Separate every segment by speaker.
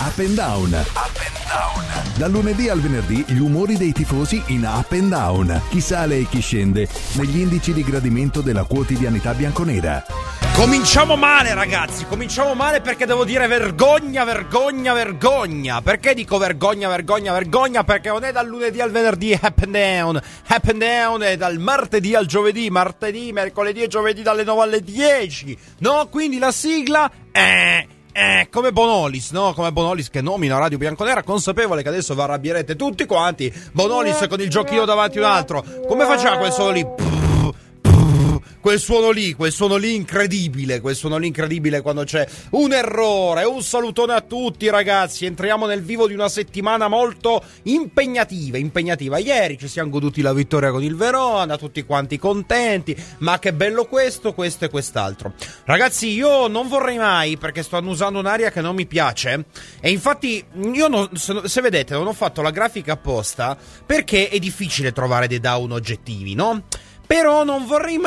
Speaker 1: Up and Down. Up and Down. Dal lunedì al venerdì gli umori dei tifosi in Up and Down. Chi sale e chi scende negli indici di gradimento della quotidianità bianconera.
Speaker 2: Cominciamo male, ragazzi, cominciamo male perché devo dire vergogna, vergogna, vergogna. Perché dico vergogna, vergogna, vergogna? Perché non è dal lunedì al venerdì Up and Down. Up and Down è dal martedì al giovedì, martedì, mercoledì e giovedì dalle 9 alle 10. No, quindi la sigla come Bonolis, no? Come Bonolis che nomina Radio Bianconera, consapevole che adesso vi arrabbierete tutti quanti. Bonolis con il giochino davanti un altro. Come faceva quel suono lì? Quel suono lì incredibile, quando c'è un errore. Un salutone a tutti, ragazzi. Entriamo nel vivo di una settimana molto impegnativa. Ieri ci siamo goduti la vittoria con il Verona, tutti quanti contenti, ma che bello questo e quest'altro. Ragazzi, io non vorrei mai, perché sto annusando un'aria che non mi piace, e infatti io se vedete non ho fatto la grafica apposta, perché è difficile trovare dei down oggettivi, no? Però non vorrei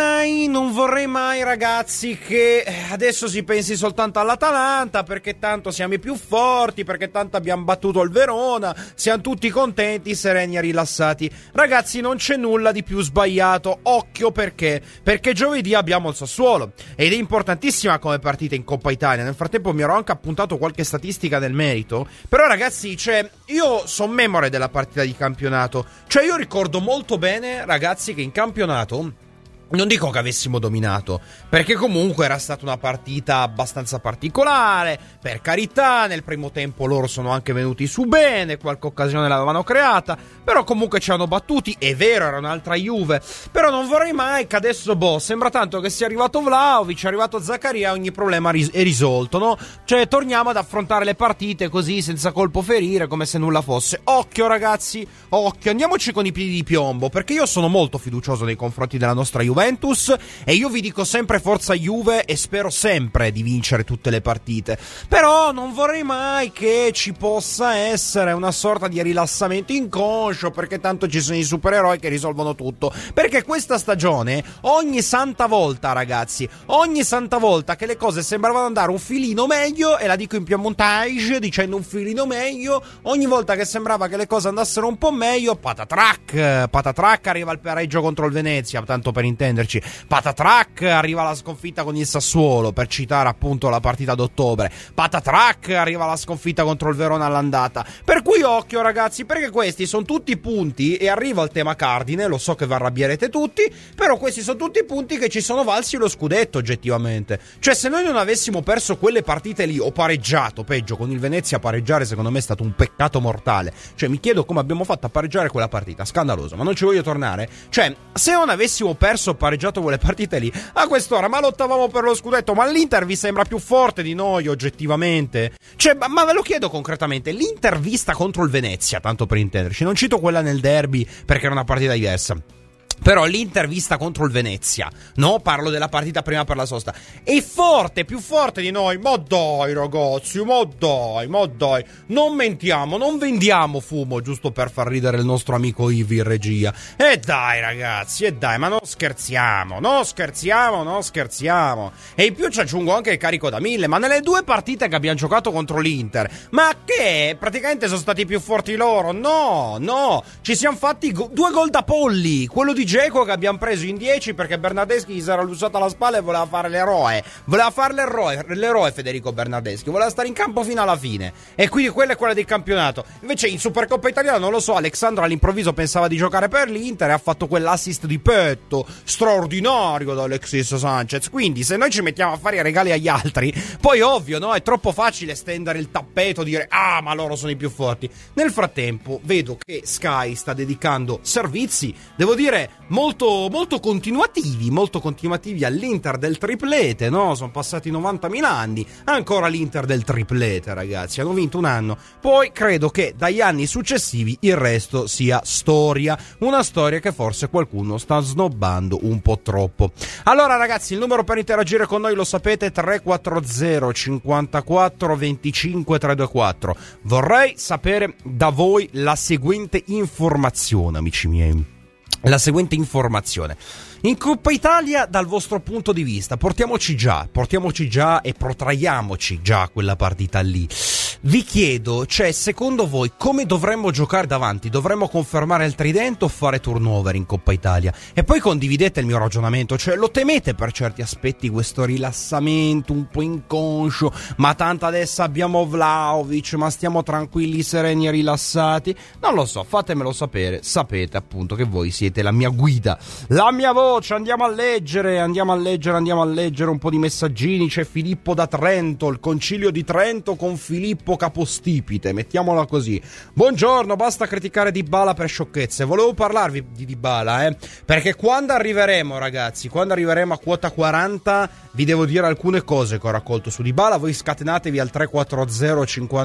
Speaker 2: mai, ragazzi, che adesso si pensi soltanto all'Atalanta, perché tanto siamo i più forti, perché tanto abbiamo battuto il Verona, siamo tutti contenti, sereni e rilassati. Ragazzi, non c'è nulla di più sbagliato, occhio perché giovedì abbiamo il Sassuolo, ed è importantissima come partita in Coppa Italia. Nel frattempo mi ero anche appuntato qualche statistica nel merito, però ragazzi, io sono memore della partita di campionato, io ricordo molto bene, ragazzi, che in campionato non dico che avessimo dominato, perché comunque era stata una partita abbastanza particolare, per carità. Nel primo tempo loro sono anche venuti su bene, qualche occasione l'avevano creata, però comunque ci hanno battuti. È vero, era un'altra Juve, però non vorrei mai che adesso, sembra tanto che sia arrivato Vlahovic, è arrivato Zaccaria, ogni problema è risolto, no? Torniamo ad affrontare le partite così, senza colpo ferire, come se nulla fosse. Occhio, ragazzi, occhio, andiamoci con i piedi di piombo, perché io sono molto fiducioso nei confronti della nostra Juventus, e io vi dico sempre forza Juve, e spero sempre di vincere tutte le partite. Però non vorrei mai che ci possa essere una sorta di rilassamento inconscio, perché tanto ci sono i supereroi che risolvono tutto. Perché questa stagione, ogni santa volta, ragazzi, ogni santa volta che le cose sembravano andare un filino meglio, e la dico in piemontage dicendo un filino meglio, ogni volta che sembrava che le cose andassero un po' meglio, patatrac, arriva il pareggio contro il Venezia, tanto per intenderci, patatrac, arriva la sconfitta con il Sassuolo, per citare appunto la partita d'ottobre, patatrac, arriva la sconfitta contro il Verona all'andata. Per cui occhio, ragazzi, perché questi sono tutti punti, e arrivo al tema cardine, lo so che vi arrabbierete tutti, però questi sono tutti punti che ci sono valsi lo scudetto oggettivamente. Se noi non avessimo perso quelle partite lì, o pareggiato, peggio, con il Venezia pareggiare secondo me è stato un peccato mortale. Mi chiedo come abbiamo fatto a pareggiare quella partita, scandaloso, ma non ci voglio tornare. Se non avessimo perso, pareggiato quelle partite lì, a quest'ora ma lottavamo per lo scudetto. Ma l'Inter vi sembra più forte di noi oggettivamente? Ma ve lo chiedo concretamente, l'Inter vista contro il Venezia, tanto per intenderci, non cito quella nel derby perché era una partita diversa, però l'Inter vista contro il Venezia, no? Parlo della partita prima per la sosta, è forte, più forte di noi. Ma dai, ragazzi, ma dai, non mentiamo, non vendiamo fumo giusto per far ridere il nostro amico Ivi in regia. E dai, ragazzi, ma non scherziamo. E in più ci aggiungo anche il carico da 1000, ma nelle due partite che abbiamo giocato contro l'Inter, ma che praticamente sono stati più forti loro? No, ci siamo fatti 2 gol da polli, quello di Dzeko che abbiamo preso in 10 perché Bernardeschi gli si era lussato alla spalla e voleva fare l'eroe Federico Bernardeschi, voleva stare in campo fino alla fine, e quindi quella è quella del campionato. Invece in Supercoppa Italiana, non lo so, Alexandro all'improvviso pensava di giocare per l'Inter e ha fatto quell'assist di petto straordinario da Alexis Sanchez. Quindi se noi ci mettiamo a fare i regali agli altri, poi ovvio, no, è troppo facile stendere il tappeto, dire ma loro sono i più forti. Nel frattempo vedo che Sky sta dedicando servizi, devo dire, molto continuativi all'Inter del triplete, no? Sono passati 90.000 anni, ancora l'Inter del triplete, ragazzi, hanno vinto un anno, poi credo che dagli anni successivi il resto sia storia, una storia che forse qualcuno sta snobbando un po' troppo. Allora, ragazzi, il numero per interagire con noi lo sapete, 340 54 25 324. Vorrei sapere da voi la seguente informazione, amici miei. In Coppa Italia, dal vostro punto di vista, portiamoci già e protraiamoci già quella partita lì. vi chiedo, cioè, secondo voi come dovremmo giocare davanti? Dovremmo confermare il tridente o fare turnover in Coppa Italia? E poi condividete il mio ragionamento, cioè lo temete per certi aspetti questo rilassamento un po' inconscio, ma tanto adesso abbiamo Vlahovic, ma stiamo tranquilli, sereni e rilassati? Non lo so, fatemelo sapere, sapete appunto che voi siete la mia guida, la mia voce. Andiamo a leggere un po' di messaggini. C'è Filippo da Trento, il concilio di Trento con Filippo capostipite, mettiamola così. Buongiorno, basta criticare Dybala per sciocchezze. Volevo parlarvi di Dybala, perché quando arriveremo, ragazzi, quando arriveremo a quota 40, vi devo dire alcune cose che ho raccolto su Dybala. Voi scatenatevi al 340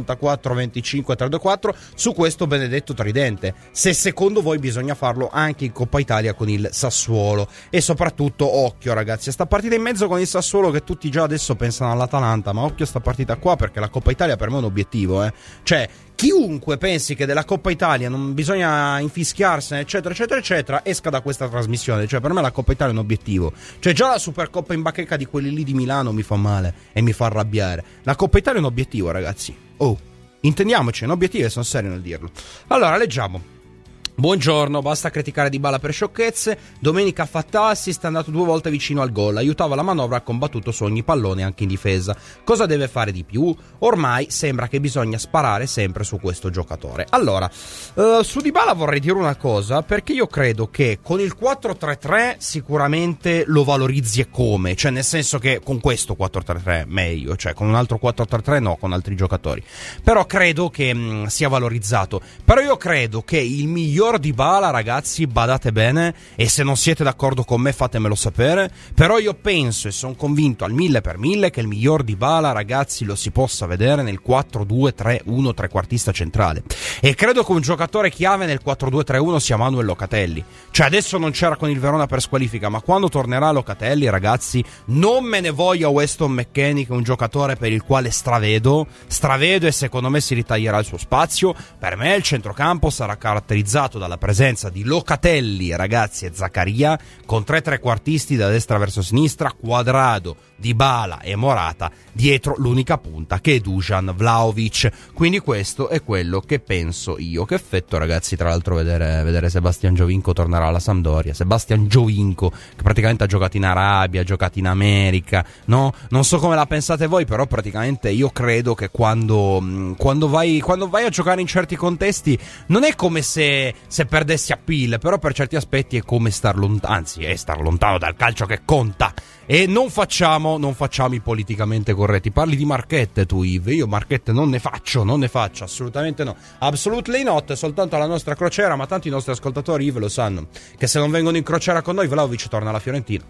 Speaker 2: 54 25 324 su questo benedetto tridente, se secondo voi bisogna farlo anche in Coppa Italia con il Sassuolo. E soprattutto occhio, ragazzi, a sta partita in mezzo con il Sassuolo, che tutti già adesso pensano all'Atalanta, ma occhio a sta partita qua, perché la Coppa Italia per me è un obiettivo, cioè chiunque pensi che della Coppa Italia non bisogna infischiarsene, eccetera eccetera eccetera, esca da questa trasmissione. Cioè per me la Coppa Italia è un obiettivo. Cioè già la Supercoppa in bacheca di quelli lì di Milano mi fa male e mi fa arrabbiare. La Coppa Italia è un obiettivo, ragazzi. Intendiamoci, è un obiettivo e sono serio nel dirlo. Allora, leggiamo. Buongiorno, basta criticare Dybala per sciocchezze. Domenica ha fatto assist, è andato 2 volte vicino al gol, aiutava la manovra, ha combattuto su ogni pallone anche in difesa. Cosa deve fare di più? Ormai sembra che bisogna sparare sempre su questo giocatore. Allora, su Dybala vorrei dire una cosa, perché io credo che con il 4-3-3 sicuramente lo valorizzi e come, cioè nel senso che con questo 4-3-3 meglio, cioè con un altro 4-3-3 no, con altri giocatori. Però credo che sia valorizzato. Però io credo che il miglior Dybala, ragazzi, badate bene, e se non siete d'accordo con me fatemelo sapere, però io penso e sono convinto al 1000% che il miglior Dybala, ragazzi, lo si possa vedere nel 4-2-3-1 trequartista centrale. E credo che un giocatore chiave nel 4-2-3-1 sia Manuel Locatelli. Cioè adesso non c'era con il Verona per squalifica, ma quando tornerà Locatelli, ragazzi, non me ne voglia Weston McKennie, che è un giocatore per il quale stravedo e secondo me si ritaglierà il suo spazio. Per me il centrocampo sarà caratterizzato dalla presenza di Locatelli, ragazzi, e Zaccaria, con 3 trequartisti da destra verso sinistra, Cuadrado, Dybala e Morata, dietro l'unica punta che è Dusan Vlahovic. Quindi questo è quello che penso io. Che effetto, ragazzi, tra l'altro vedere Sebastian Giovinco tornerà alla Sampdoria. Sebastian Giovinco, che praticamente ha giocato in Arabia, ha giocato in America, no? Non so come la pensate voi, però praticamente io credo che quando vai a giocare in certi contesti non è come se perdessi appeal, però per certi aspetti è come star lontano, anzi è star lontano dal calcio che conta. E non facciamo i politicamente corretti. Parli di marchette tu, Yves. Io marchette non ne faccio, assolutamente no. Absolutely not, soltanto alla nostra crociera, ma tanti i nostri ascoltatori, Yves, lo sanno, che se non vengono in crociera con noi, Vlahovic torna alla Fiorentina.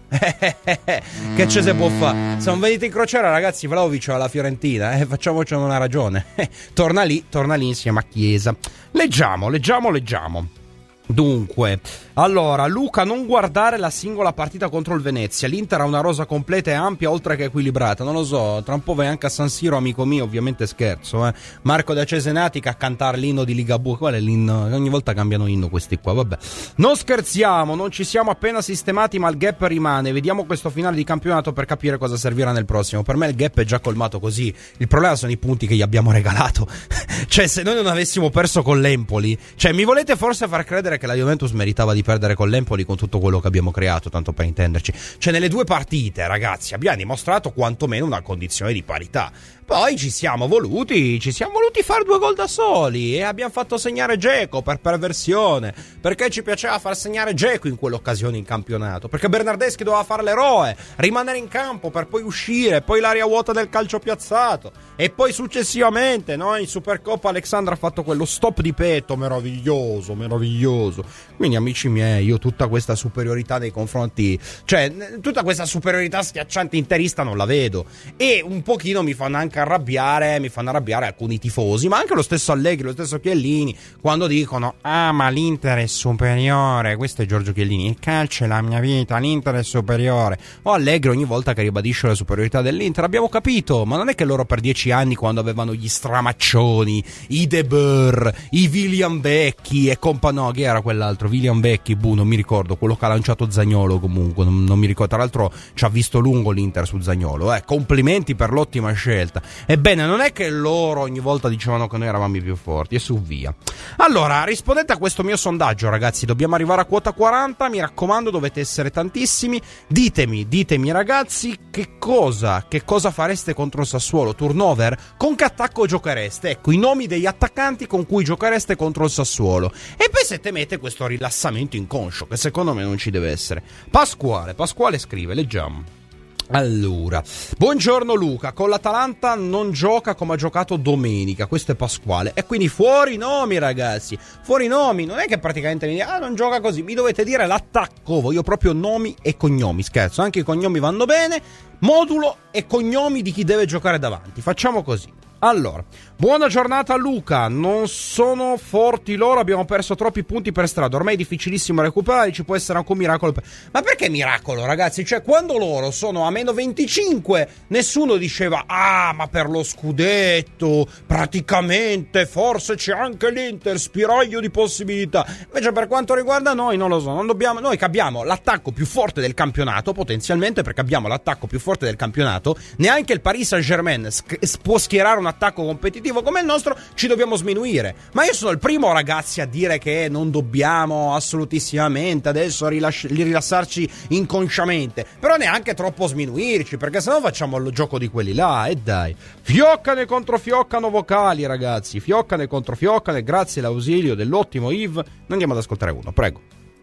Speaker 2: Che ce se può fare? Se non venite in crociera, ragazzi, Vlahovic alla Fiorentina, facciamoci una ragione. Torna lì insieme a Chiesa. Leggiamo. Dunque, allora, Luca, non guardare la singola partita contro il Venezia. L'Inter ha una rosa completa e ampia, oltre che equilibrata. Non lo so, tra un po' vai anche a San Siro, amico mio, ovviamente scherzo, Marco da Cesenatico a cantare l'inno di Ligabue. Qual è l'inno? Ogni volta cambiano inno questi qua, vabbè. Non scherziamo, non ci siamo appena sistemati, ma il gap rimane. Vediamo questo finale di campionato per capire cosa servirà nel prossimo. Per me il gap è già colmato così. Il problema sono i punti che gli abbiamo regalato. Cioè, se noi non avessimo perso con l'Empoli, cioè, mi volete forse far credere che la Juventus meritava di perdere con l'Empoli con tutto quello che abbiamo creato, tanto per intenderci. Cioè nelle 2 partite, ragazzi, abbiamo dimostrato quantomeno una condizione di parità. Poi ci siamo voluti fare 2 gol da soli e abbiamo fatto segnare Dzeko per perversione, perché ci piaceva far segnare Dzeko in quell'occasione in campionato, perché Bernardeschi doveva fare l'eroe, rimanere in campo per poi uscire, poi l'aria vuota del calcio piazzato, e poi successivamente, no, in Supercoppa Alexandra ha fatto quello stop di petto meraviglioso. Quindi, amici miei, io tutta questa superiorità nei confronti, cioè tutta questa superiorità schiacciante interista non la vedo, e un pochino mi fanno anche arrabbiare alcuni tifosi, ma anche lo stesso Allegri, lo stesso Chiellini, quando dicono ma l'Inter è superiore. Questo è Giorgio Chiellini: il calcio è la mia vita, l'Inter è superiore. O Allegri ogni volta che ribadisce la superiorità dell'Inter. Abbiamo capito, ma non è che loro per 10 anni, quando avevano gli Stramaccioni, i De Boer, i William Vecchi e compagno, chi era quell'altro? William Vecchi, non mi ricordo, quello che ha lanciato Zaniolo, comunque non mi ricordo. Tra l'altro ci ha visto lungo l'Inter su Zaniolo, complimenti per l'ottima scelta. Ebbene, non è che loro ogni volta dicevano che noi eravamo i più forti, e su via. Allora, rispondete a questo mio sondaggio, ragazzi, dobbiamo arrivare a quota 40, mi raccomando, dovete essere tantissimi. Ditemi ragazzi, che cosa fareste contro il Sassuolo? Turnover? Con che attacco giochereste? Ecco, i nomi degli attaccanti con cui giochereste contro il Sassuolo. E poi se temete questo rilassamento inconscio, che secondo me non ci deve essere. Pasquale scrive, leggiamo. Allora, buongiorno Luca, con l'Atalanta non gioca come ha giocato domenica, questo è Pasquale, e quindi fuori nomi ragazzi, fuori nomi, non è che praticamente mi dite, non gioca così, mi dovete dire l'attacco, voglio proprio nomi e cognomi, scherzo, anche i cognomi vanno bene, modulo e cognomi di chi deve giocare davanti, facciamo così. Allora, buona giornata Luca, non sono forti loro, abbiamo perso troppi punti per strada, ormai è difficilissimo recuperare, ci può essere anche un miracolo. Ma perché miracolo ragazzi? Cioè quando loro sono a meno 25 nessuno diceva ma per lo scudetto praticamente forse c'è anche l'Inter, spiraglio di possibilità. Invece per quanto riguarda noi non lo so, non dobbiamo, noi che abbiamo l'attacco più forte del campionato potenzialmente, perché abbiamo l'attacco più forte del campionato, neanche il Paris Saint-Germain può schierare un attacco competitivo come il nostro, ci dobbiamo sminuire. Ma io sono il primo ragazzi a dire che non dobbiamo assolutissimamente adesso rilassarci inconsciamente, però neanche troppo sminuirci, perché sennò facciamo il gioco di quelli là, e dai. Fioccane contro fioccano vocali ragazzi, fioccane contro fioccane, grazie all'ausilio dell'ottimo Yves. Andiamo ad ascoltare uno, prego.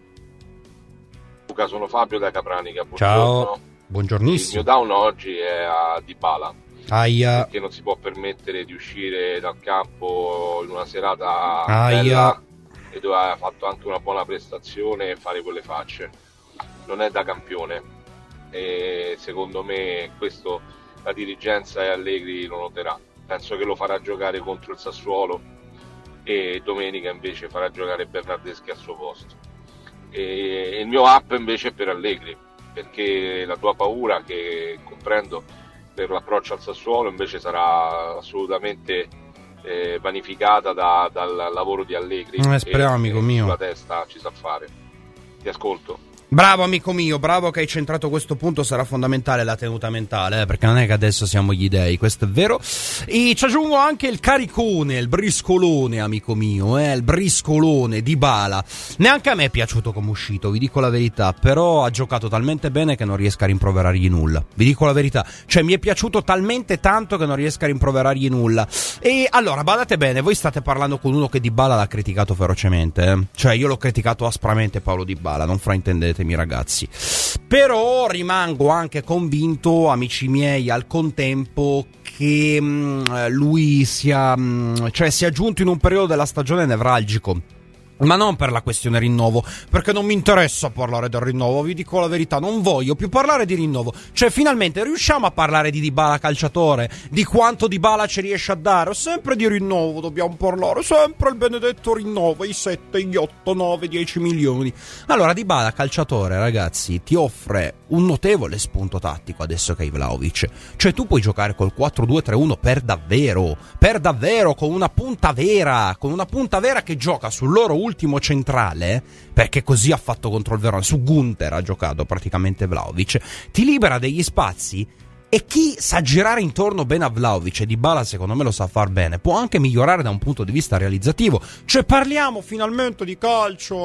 Speaker 3: Luca, sono Fabio da Capranica.
Speaker 2: Ciao, buongiornissimo.
Speaker 3: Il mio down oggi è a Dybala.
Speaker 2: Aia.
Speaker 3: Perché non si può permettere di uscire dal campo in una serata bella e dove ha fatto anche una buona prestazione e fare quelle facce. Non è da campione e secondo me questo la dirigenza e Allegri lo noterà. Penso che lo farà giocare contro il Sassuolo e domenica invece farà giocare Bernardeschi al suo posto. E il mio up invece è per Allegri, perché la tua paura, che comprendo, per l'approccio al Sassuolo invece sarà assolutamente vanificata dal lavoro di Allegri.
Speaker 2: Speriamo, amico mio.
Speaker 3: Sulla testa ci sa fare. Ti ascolto.
Speaker 2: Bravo amico mio, bravo che hai centrato questo punto, sarà fondamentale la tenuta mentale, perché non è che adesso siamo gli dei, questo è vero. E ci aggiungo anche il caricone, il briscolone amico mio, il briscolone Dybala. Neanche a me è piaciuto come uscito, vi dico la verità, però ha giocato talmente bene che non riesco a rimproverargli nulla, vi dico la verità, cioè mi è piaciuto talmente tanto che non riesco a rimproverargli nulla. E allora, badate bene, voi state parlando con uno che Dybala l'ha criticato ferocemente, cioè io l'ho criticato aspramente Paolo Dybala, non fraintendete ragazzi, però rimango anche convinto, amici miei, al contempo che lui sia giunto in un periodo della stagione nevralgico. Ma non per la questione rinnovo, perché non mi interessa parlare del rinnovo, vi dico la verità, non voglio più parlare di rinnovo. Cioè finalmente riusciamo a parlare di Dybala calciatore, di quanto Dybala ci riesce a dare. Sempre di rinnovo dobbiamo parlare, sempre il benedetto rinnovo, i 7, gli 8, 9, 10 milioni. Allora Dybala calciatore ragazzi ti offre un notevole spunto tattico adesso che hai Vlahovic. Cioè tu puoi giocare col 4-2-3-1 per davvero, con una punta vera che gioca sul loro ultimo centrale, perché così ha fatto contro il Verona, su Gunther ha giocato praticamente Vlahovic, ti libera degli spazi. E chi sa girare intorno bene a Vlahovic, e Dybala secondo me lo sa far bene, può anche migliorare da un punto di vista realizzativo. Cioè parliamo finalmente di calcio,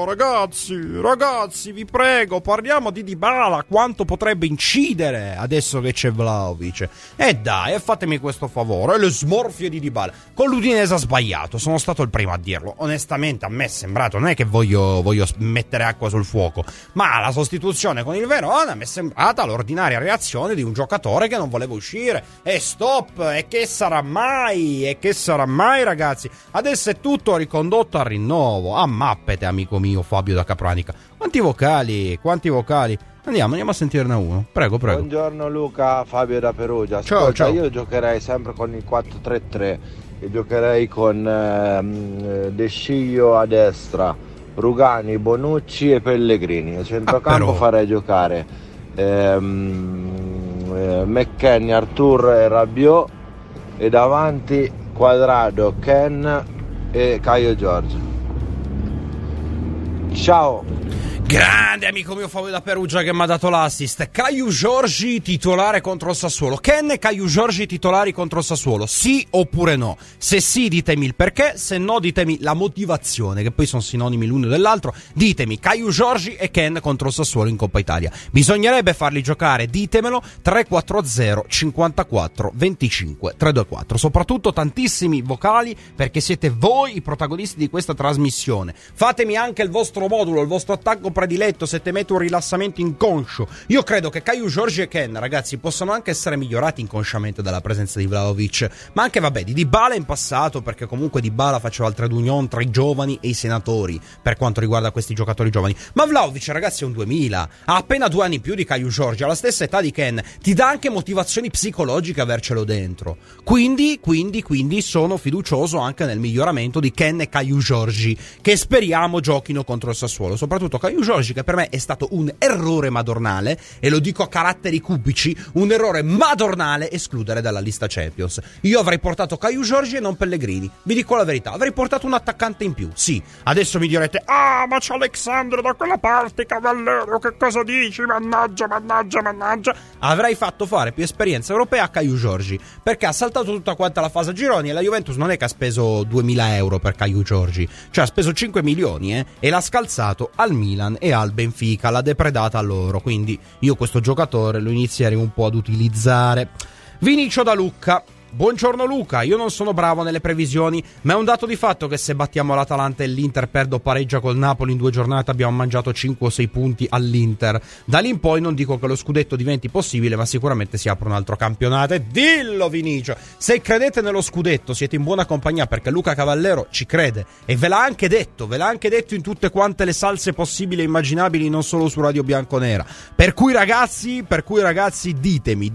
Speaker 2: ragazzi, vi prego, parliamo di Dybala, quanto potrebbe incidere adesso che c'è Vlahovic. E dai, fatemi questo favore, le smorfie di Dybala. Con l'Udinese ha sbagliato, sono stato il primo a dirlo. Onestamente a me è sembrato, non è che voglio mettere acqua sul fuoco, ma la sostituzione con il Verona mi è sembrata l'ordinaria reazione di un giocatore che non voleva uscire. E stop, e che sarà mai ragazzi, adesso è tutto ricondotto al rinnovo. Ammappete amico mio Fabio da Capranica, quanti vocali. Andiamo a sentirne uno, prego.
Speaker 4: Buongiorno Luca, Fabio da Perugia. Ascolta, ciao. Io giocherei sempre con il 4-3-3 e giocherei con De Sciglio a destra, Rugani, Bonucci e Pellegrini. A centrocampo farei giocare McKennie, Arthur e Rabiot, e davanti Quadrado, Ken e Caio Giorgio. Ciao.
Speaker 2: Grande amico mio Fabio da Perugia che mi ha dato l'assist. Caio Giorgi titolare contro il Sassuolo. Ken e Caio Giorgi titolari contro il Sassuolo, sì oppure no? Se sì ditemi il perché, se no ditemi la motivazione, che poi sono sinonimi l'uno dell'altro. Ditemi Caio Giorgi e Ken contro il Sassuolo in Coppa Italia. Bisognerebbe farli giocare, ditemelo. 340 54 25 324. Soprattutto tantissimi vocali, perché siete voi i protagonisti di questa trasmissione. Fatemi anche il vostro modulo, il vostro attacco prediletto, se temete un rilassamento inconscio. Io credo che Caio Giorgi e Ken, ragazzi, possano anche essere migliorati inconsciamente dalla presenza di Vlahovic, ma anche vabbè di Dybala in passato, perché comunque Dybala faceva il trade union tra i giovani e i senatori per quanto riguarda questi giocatori giovani. Ma Vlahovic, ragazzi, è un 2000, ha appena 2 anni in più di Caio Giorgi, ha la stessa età di Ken, ti dà anche motivazioni psicologiche avercelo dentro. Quindi sono fiducioso anche nel miglioramento di Ken e Caio Giorgi, che speriamo giochino contro il Sassuolo, soprattutto Caio Giorgi, che per me è stato un errore madornale, e lo dico a caratteri cubici, un errore madornale escludere dalla lista Champions. Io avrei portato Caio Giorgi e non Pellegrini, vi dico la verità, avrei portato un attaccante in più. Sì, adesso mi direte ma c'è Alexandro da quella parte, Cavallero, che cosa dici? Mannaggia. Avrei fatto fare più esperienza europea a Caio Giorgi, perché ha saltato tutta quanta la fase a gironi, e la Juventus non è che ha speso 2000 euro per Caio Giorgi, cioè ha speso 5 milioni e l'ha scalzato al Milan e al Benfica, l'ha depredata a loro. Quindi io questo giocatore lo inizierei un po' ad utilizzare. Vinicio da Lucca. Buongiorno Luca, io non sono bravo nelle previsioni, ma è un dato di fatto che se battiamo l'Atalanta e l'Inter perde o pareggia col Napoli in 2 giornate abbiamo mangiato 5 o 6 punti all'Inter. Da lì in poi non dico che lo scudetto diventi possibile, ma sicuramente si apre un altro campionato. E dillo Vinicio, se credete nello scudetto siete in buona compagnia, perché Luca Cavallero ci crede e ve l'ha anche detto in tutte quante le salse possibili e immaginabili, non solo su Radio Bianconera. Per cui ragazzi ditemi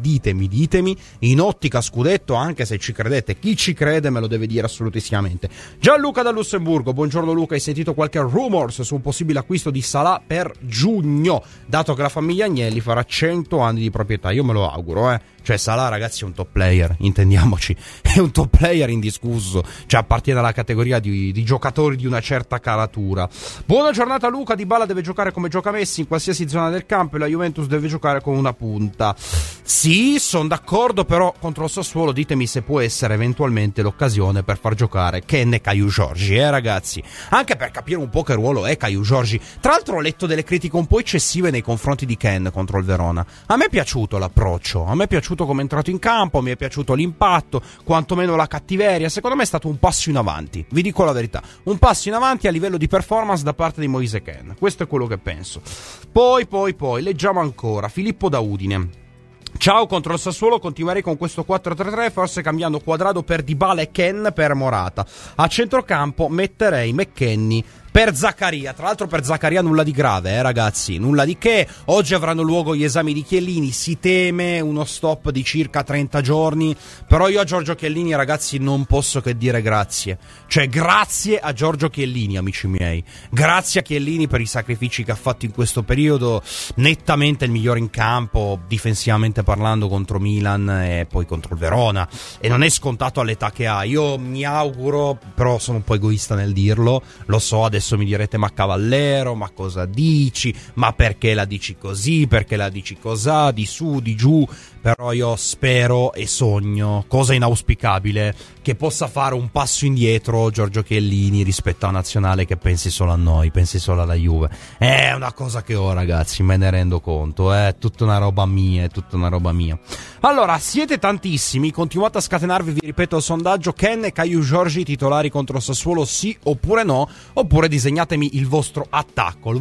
Speaker 2: in ottica scudetto, anche se ci credete. Chi ci crede me lo deve dire assolutissimamente. Gianluca da Lussemburgo. Buongiorno Luca, hai sentito qualche rumors su un possibile acquisto di Salah per giugno, dato che la famiglia Agnelli farà 100 anni di proprietà? Io me lo auguro, Cioè Salah, ragazzi, è un top player, intendiamoci, è un top player indiscusso, cioè appartiene alla categoria di giocatori di una certa caratura. Buona giornata Luca, Dybala deve giocare come gioca Messi in qualsiasi zona del campo e la Juventus deve giocare con una punta. Sì, sono d'accordo, però contro il Sassuolo ditemi se può essere eventualmente l'occasione per far giocare Ken e Caio Giorgi, ragazzi, anche per capire un po' che ruolo è Caio Giorgi. Tra l'altro ho letto delle critiche un po' eccessive nei confronti di Ken contro il Verona. A me è piaciuto l'approccio, a me è piaciuto come è entrato in campo, mi è piaciuto l'impatto, quantomeno la cattiveria. Secondo me è stato un passo in avanti, vi dico la verità, un passo in avanti a livello di performance da parte di Moise Kean. Questo è quello che penso. Poi leggiamo ancora Filippo da Udine. Ciao, contro il Sassuolo continuerei con questo 4-3-3, forse cambiando Quadrado per Dybala e Ken per Morata. A centrocampo metterei McKennie per Zaccaria. Tra l'altro per Zaccaria nulla di grave, ragazzi, nulla di che. Oggi avranno luogo gli esami di Chiellini, si teme uno stop di circa 30 giorni, però io a Giorgio Chiellini, ragazzi, non posso che dire grazie. Cioè grazie a Giorgio Chiellini, amici miei, grazie a Chiellini per i sacrifici che ha fatto in questo periodo. Nettamente il migliore in campo, difensivamente parlando, contro Milan e poi contro il Verona, e non è scontato all'età che ha. Io mi auguro, però sono un po' egoista nel dirlo, lo so, adesso mi direte ma Cavallero, ma cosa dici, ma perché la dici così, perché la dici cosà, di su, di giù. Però io spero e sogno, cosa inauspicabile, che possa fare un passo indietro Giorgio Chiellini rispetto a Nazionale, che pensi solo a noi, pensi solo alla Juve. È una cosa che ho, ragazzi, me ne rendo conto, è tutta una roba mia, è tutta una roba mia. Allora, siete tantissimi, continuate a scatenarvi, vi ripeto il sondaggio: Ken e Caio Giorgi titolari contro Sassuolo, sì oppure no? Oppure disegnatemi il vostro attacco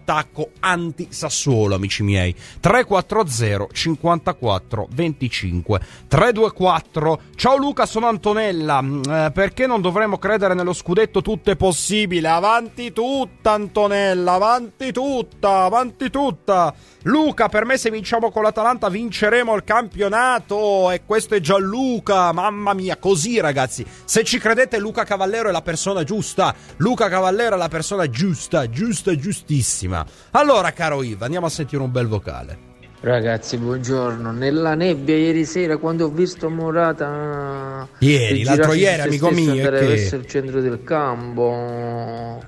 Speaker 2: anti-Sassuolo, amici miei. 340 54 25 324. Ciao Luca, sono Antonella. Perché non dovremmo credere nello scudetto? Tutto è possibile. Avanti tutta, Antonella, avanti tutta. Luca, per me se vinciamo con l'Atalanta vinceremo il campionato, e questo è Gianluca. Mamma mia, così ragazzi, se ci credete Luca Cavallero è la persona giusta. Luca Cavallero è la persona giusta, giustissima. Allora, caro Iva, andiamo a sentire un bel vocale.
Speaker 5: Ragazzi, buongiorno. Nella nebbia ieri sera, quando ho visto Morata
Speaker 2: l'altro ieri, amico mio,
Speaker 5: andare verso il centro del campo,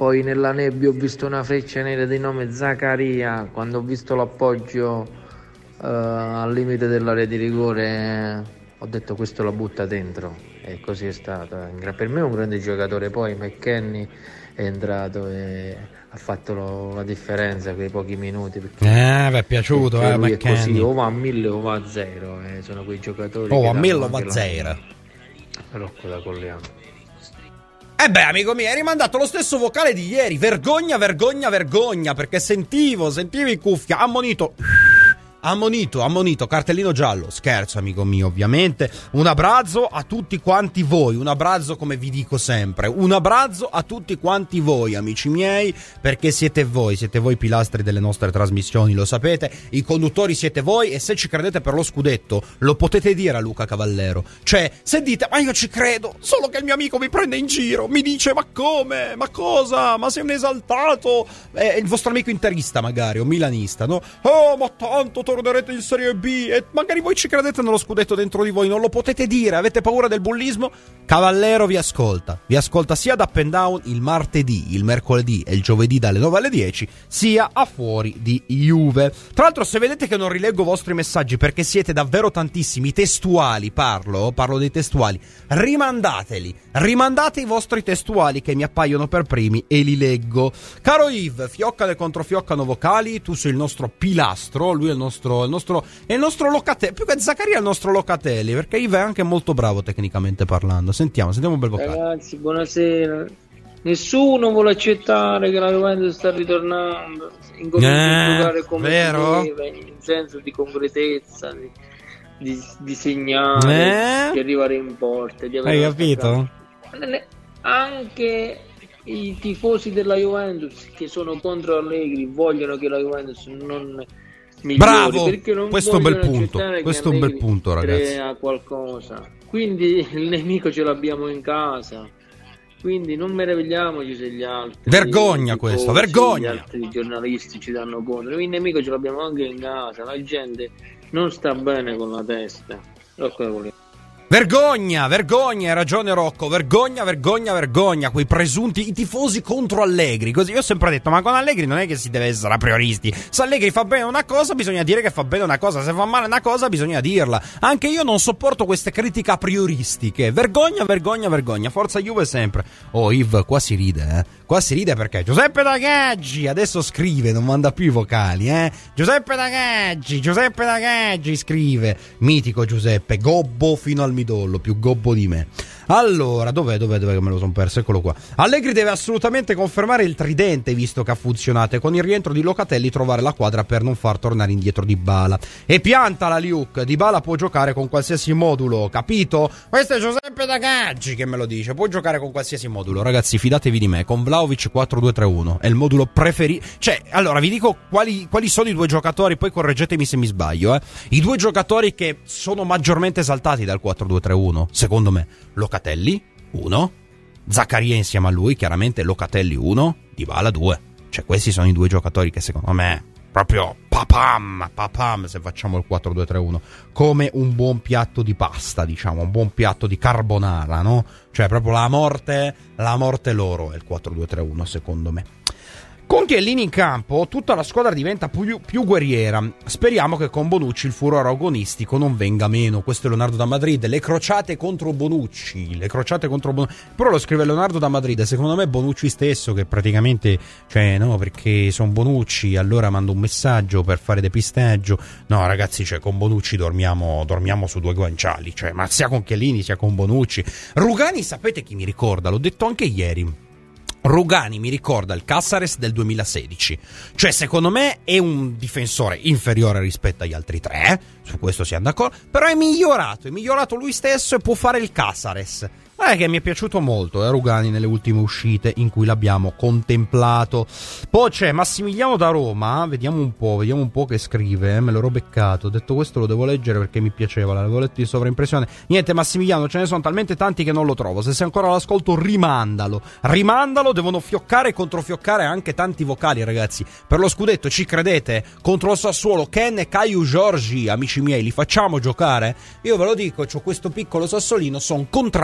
Speaker 5: poi nella nebbia ho visto una freccia nera di nome Zaccaria, quando ho visto l'appoggio al limite dell'area di rigore ho detto questo la butta dentro, e così è stato. Per me è un grande giocatore, poi McKennie è entrato e ha fatto la differenza quei pochi minuti,
Speaker 2: vi è piaciuto
Speaker 5: lui
Speaker 2: McKennie.
Speaker 5: È così, o va a 1000 o va a 0, sono quei giocatori
Speaker 2: a 1000 o va a 0
Speaker 5: Rocco da Colleano.
Speaker 2: Amico mio, hai rimandato lo stesso vocale di ieri. Vergogna, vergogna, vergogna, perché sentivo in cuffia, ammonito, cartellino giallo. Scherzo, amico mio, ovviamente. Un abbraccio a tutti quanti voi, un abbraccio, come vi dico sempre, un abbraccio a tutti quanti voi, amici miei, perché siete voi pilastri delle nostre trasmissioni, lo sapete, i conduttori siete voi, e se ci credete per lo scudetto lo potete dire a Luca Cavallero. Cioè, se dite ma io ci credo, solo che il mio amico mi prende in giro, mi dice ma come, ma cosa, ma sei un esaltato, il vostro amico interista magari, o milanista, no? Oh, ma tanto tornerete in Serie B, e magari voi ci credete nello scudetto dentro di voi, non lo potete dire, avete paura del bullismo? Cavallero vi ascolta sia da Up and Down il martedì, il mercoledì e il giovedì dalle 9 alle 10, sia a Fuori di Juve. Tra l'altro, se vedete che non rileggo i vostri messaggi perché siete davvero tantissimi, testuali, parlo dei testuali, rimandate i vostri testuali che mi appaiono per primi e li leggo. Caro Yves, fioccane contro fioccano vocali, tu sei il nostro pilastro, lui è il nostro Locatelli, più che Zaccaria è il nostro Locatelli, perché Yves è anche molto bravo tecnicamente parlando. Sentiamo un bel vocale.
Speaker 5: Ragazzi, buonasera. Nessuno vuole accettare che la Juventus sta ritornando, incomincia a giocare come
Speaker 2: vero?
Speaker 5: si deve, in senso di concretezza, di segnare, di arrivare in porta, di avere.
Speaker 2: Hai capito?
Speaker 5: Anche i tifosi della Juventus che sono contro Allegri vogliono che la Juventus non migliori.
Speaker 2: Bravo,
Speaker 5: perché non
Speaker 2: questo è un bel punto, ragazzi.
Speaker 5: Crea qualcosa, quindi il nemico ce l'abbiamo in casa, quindi non meravigliamoci se gli altri
Speaker 2: vergogna questo, vergogna,
Speaker 5: gli altri giornalisti ci danno contro, il nemico ce l'abbiamo anche in casa, la gente non sta bene con la testa.
Speaker 2: Vergogna, hai ragione Rocco, vergogna, quei presunti, i tifosi contro Allegri, così io ho sempre detto, ma con Allegri non è che si deve essere a prioristi, se Allegri fa bene una cosa bisogna dire che fa bene una cosa, se fa male una cosa bisogna dirla, anche io non sopporto queste critiche a prioristiche, vergogna, forza Juve sempre. Oh Yves, qua si ride perché Giuseppe D'Agaggi adesso scrive, non manda più i vocali, Giuseppe D'Agaggi scrive, mitico Giuseppe, gobbo fino al midollo, più gobbo di me. Allora, dov'è che me lo sono perso? Eccolo qua. Allegri deve assolutamente confermare il tridente, visto che ha funzionato, e con il rientro di Locatelli trovare la quadra per non far tornare indietro Dybala. E pianta la Liuk, Dybala può giocare con qualsiasi modulo, capito? Questo è Giuseppe D'Agaggi che me lo dice, può giocare con qualsiasi modulo. Ragazzi, fidatevi di me, con Vlahovic 4-2-3-1 è il modulo preferito. Cioè, allora, vi dico quali sono i due giocatori, poi correggetemi se mi sbaglio, I due giocatori che sono maggiormente esaltati dal 4-2-3-1, secondo me. Locatelli 1, Zaccaria insieme a lui, chiaramente Locatelli 1, Dybala 2. Cioè questi sono i due giocatori che secondo me proprio papam se facciamo il 4-2-3-1, come un buon piatto di pasta, diciamo, un buon piatto di carbonara, no? Cioè proprio la morte loro è il 4-2-3-1 secondo me. Con Chiellini in campo tutta la squadra diventa più guerriera. Speriamo che con Bonucci il furore agonistico non venga meno. Questo è Leonardo da Madrid. Le crociate contro Bonucci. Però lo scrive Leonardo da Madrid. Secondo me è Bonucci stesso che praticamente, cioè no, perché sono Bonucci, allora mando un messaggio per fare depistaggio. No ragazzi, cioè con Bonucci dormiamo su due guanciali, cioè, ma sia con Chiellini sia con Bonucci. Rugani, sapete chi mi ricorda? L'ho detto anche ieri. Rugani mi ricorda il Cáceres del 2016, cioè secondo me è un difensore inferiore rispetto agli altri tre, su questo siamo d'accordo, però è migliorato lui stesso e può fare il Cáceres. Che mi è piaciuto molto Rugani nelle ultime uscite in cui l'abbiamo contemplato. Poi c'è Massimiliano da Roma, vediamo un po' che scrive, me l'ero beccato, ho detto questo lo devo leggere perché mi piaceva, l'avevo letto di sovraimpressione. Niente Massimiliano, ce ne sono talmente tanti che non lo trovo, se sei ancora all'ascolto rimandalo, devono fioccare e controfioccare anche tanti vocali ragazzi, per lo scudetto ci credete? Contro il Sassuolo Ken e Caio Giorgi, amici miei, li facciamo giocare? Io ve lo dico, c'ho questo piccolo sassolino, sono contrario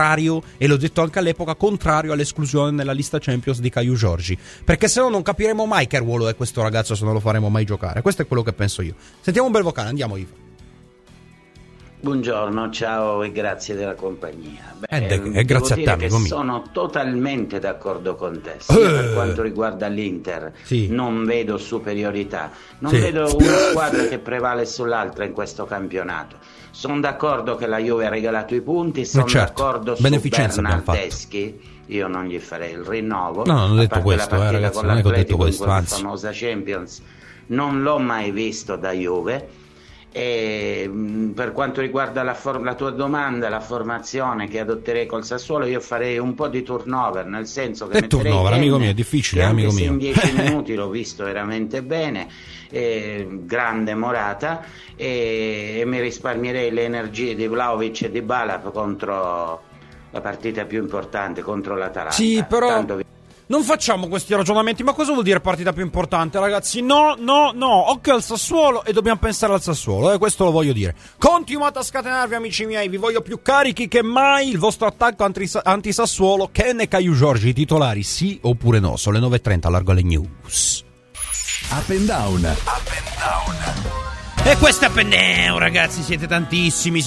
Speaker 2: e l'ho detto anche all'epoca, contrario all'esclusione nella lista Champions di Caio Giorgi, perché se no non capiremo mai che ruolo è questo ragazzo se non lo faremo mai giocare. Questo è quello che penso io. Sentiamo un bel vocale, andiamo Ivo.
Speaker 6: Buongiorno, ciao e grazie della compagnia.
Speaker 2: Grazie a te, amico mio.
Speaker 6: Sono totalmente d'accordo con te. Sia per quanto riguarda l'Inter, non vedo superiorità, non vedo una squadra che prevale sull'altra in questo campionato. Sono d'accordo che la Juve ha regalato i punti, sono d'accordo su Bernardeschi. Io non gli farei il rinnovo.
Speaker 2: No, non ho detto questo, ragazzi, non è che ho detto questo, anzi.
Speaker 6: La famosa Champions non l'ho mai visto da Juve. E per quanto riguarda la tua domanda, la formazione che adotterei col Sassuolo, io farei un po' di turnover, nel senso che
Speaker 2: turnover, amico mio, è difficile, amico mio.
Speaker 6: In 10 minuti l'ho visto veramente bene, grande Morata, e mi risparmierei le energie di Vlahovic e di Dybala contro la partita più importante, contro l'Atalanta.
Speaker 2: Sì, però non facciamo questi ragionamenti. Ma cosa vuol dire partita più importante, ragazzi? No, occhio al Sassuolo, e dobbiamo pensare al Sassuolo, questo lo voglio dire. Continuate a scatenarvi, amici miei, vi voglio più carichi che mai. Il vostro attacco anti-Sassuolo, Ken e Caio Giorgi, titolari sì oppure no? Sono le 9:30, largo alle news.
Speaker 1: Up and down.
Speaker 2: E questo è Up and Down, ragazzi, siete tantissimi.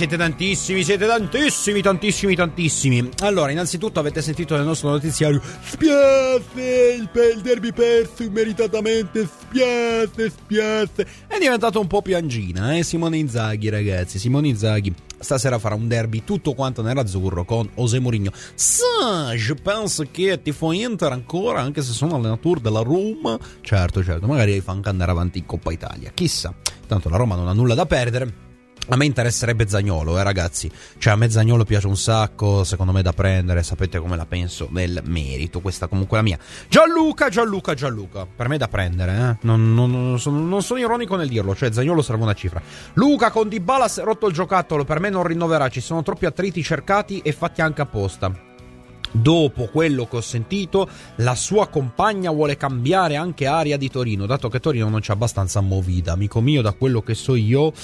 Speaker 2: Allora, innanzitutto avete sentito nel nostro notiziario: spiace, il derby perso immeritatamente, spiace. È diventato un po' piangina, Simone Inzaghi, ragazzi, Simone Inzaghi stasera farà un derby tutto quanto nerazzurro con José Mourinho. Je pense che tifo Inter ancora, anche se sono allenatore della Roma. Certo, magari fa anche andare avanti in Coppa Italia, chissà. Tanto la Roma non ha nulla da perdere. A me interesserebbe Zaniolo, ragazzi. Cioè, a me Zaniolo piace un sacco, secondo me da prendere, sapete come la penso nel merito, questa comunque è la mia. Gianluca, per me da prendere, non sono ironico nel dirlo, cioè Zaniolo serve una cifra. Luca, con Dybala si è rotto il giocattolo, per me non rinnoverà, ci sono troppi attriti cercati e fatti anche apposta. Dopo quello che ho sentito, la sua compagna vuole cambiare anche aria di Torino, dato che Torino non c'è abbastanza movida, amico mio. Da quello che so io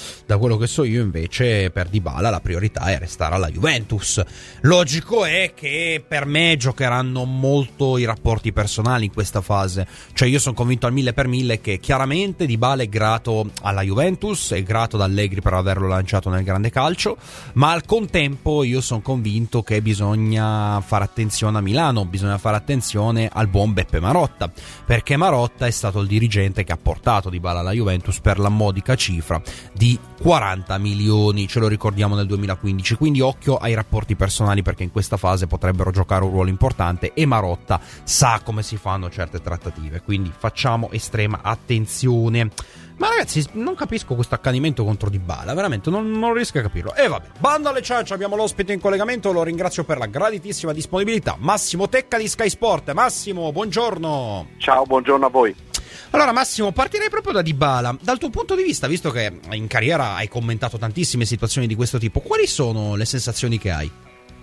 Speaker 2: invece per Dybala la priorità è restare alla Juventus. Logico è che per me giocheranno molto i rapporti personali in questa fase, cioè io sono convinto al 1000% che chiaramente Dybala è grato alla Juventus, è grato ad Allegri per averlo lanciato nel grande calcio, ma al contempo io sono convinto che bisogna fare attenzione a Milano, bisogna fare attenzione al buon Beppe Marotta, perché Marotta è stato il dirigente che ha portato Dybala alla Juventus per la modica cifra di 40 milioni, ce lo ricordiamo nel 2015, quindi occhio ai rapporti personali, perché in questa fase potrebbero giocare un ruolo importante e Marotta sa come si fanno certe trattative, quindi facciamo estrema attenzione. Ma ragazzi, non capisco questo accanimento contro Dybala, veramente non riesco a capirlo. E vabbè, bando alle ciance, abbiamo l'ospite in collegamento, lo ringrazio per la graditissima disponibilità, Massimo Tecca di Sky Sport. Massimo, buongiorno.
Speaker 7: Ciao, buongiorno a voi.
Speaker 2: Allora Massimo, partirei proprio da Dybala. Dal tuo punto di vista, visto che in carriera hai commentato tantissime situazioni di questo tipo, quali sono le sensazioni che hai?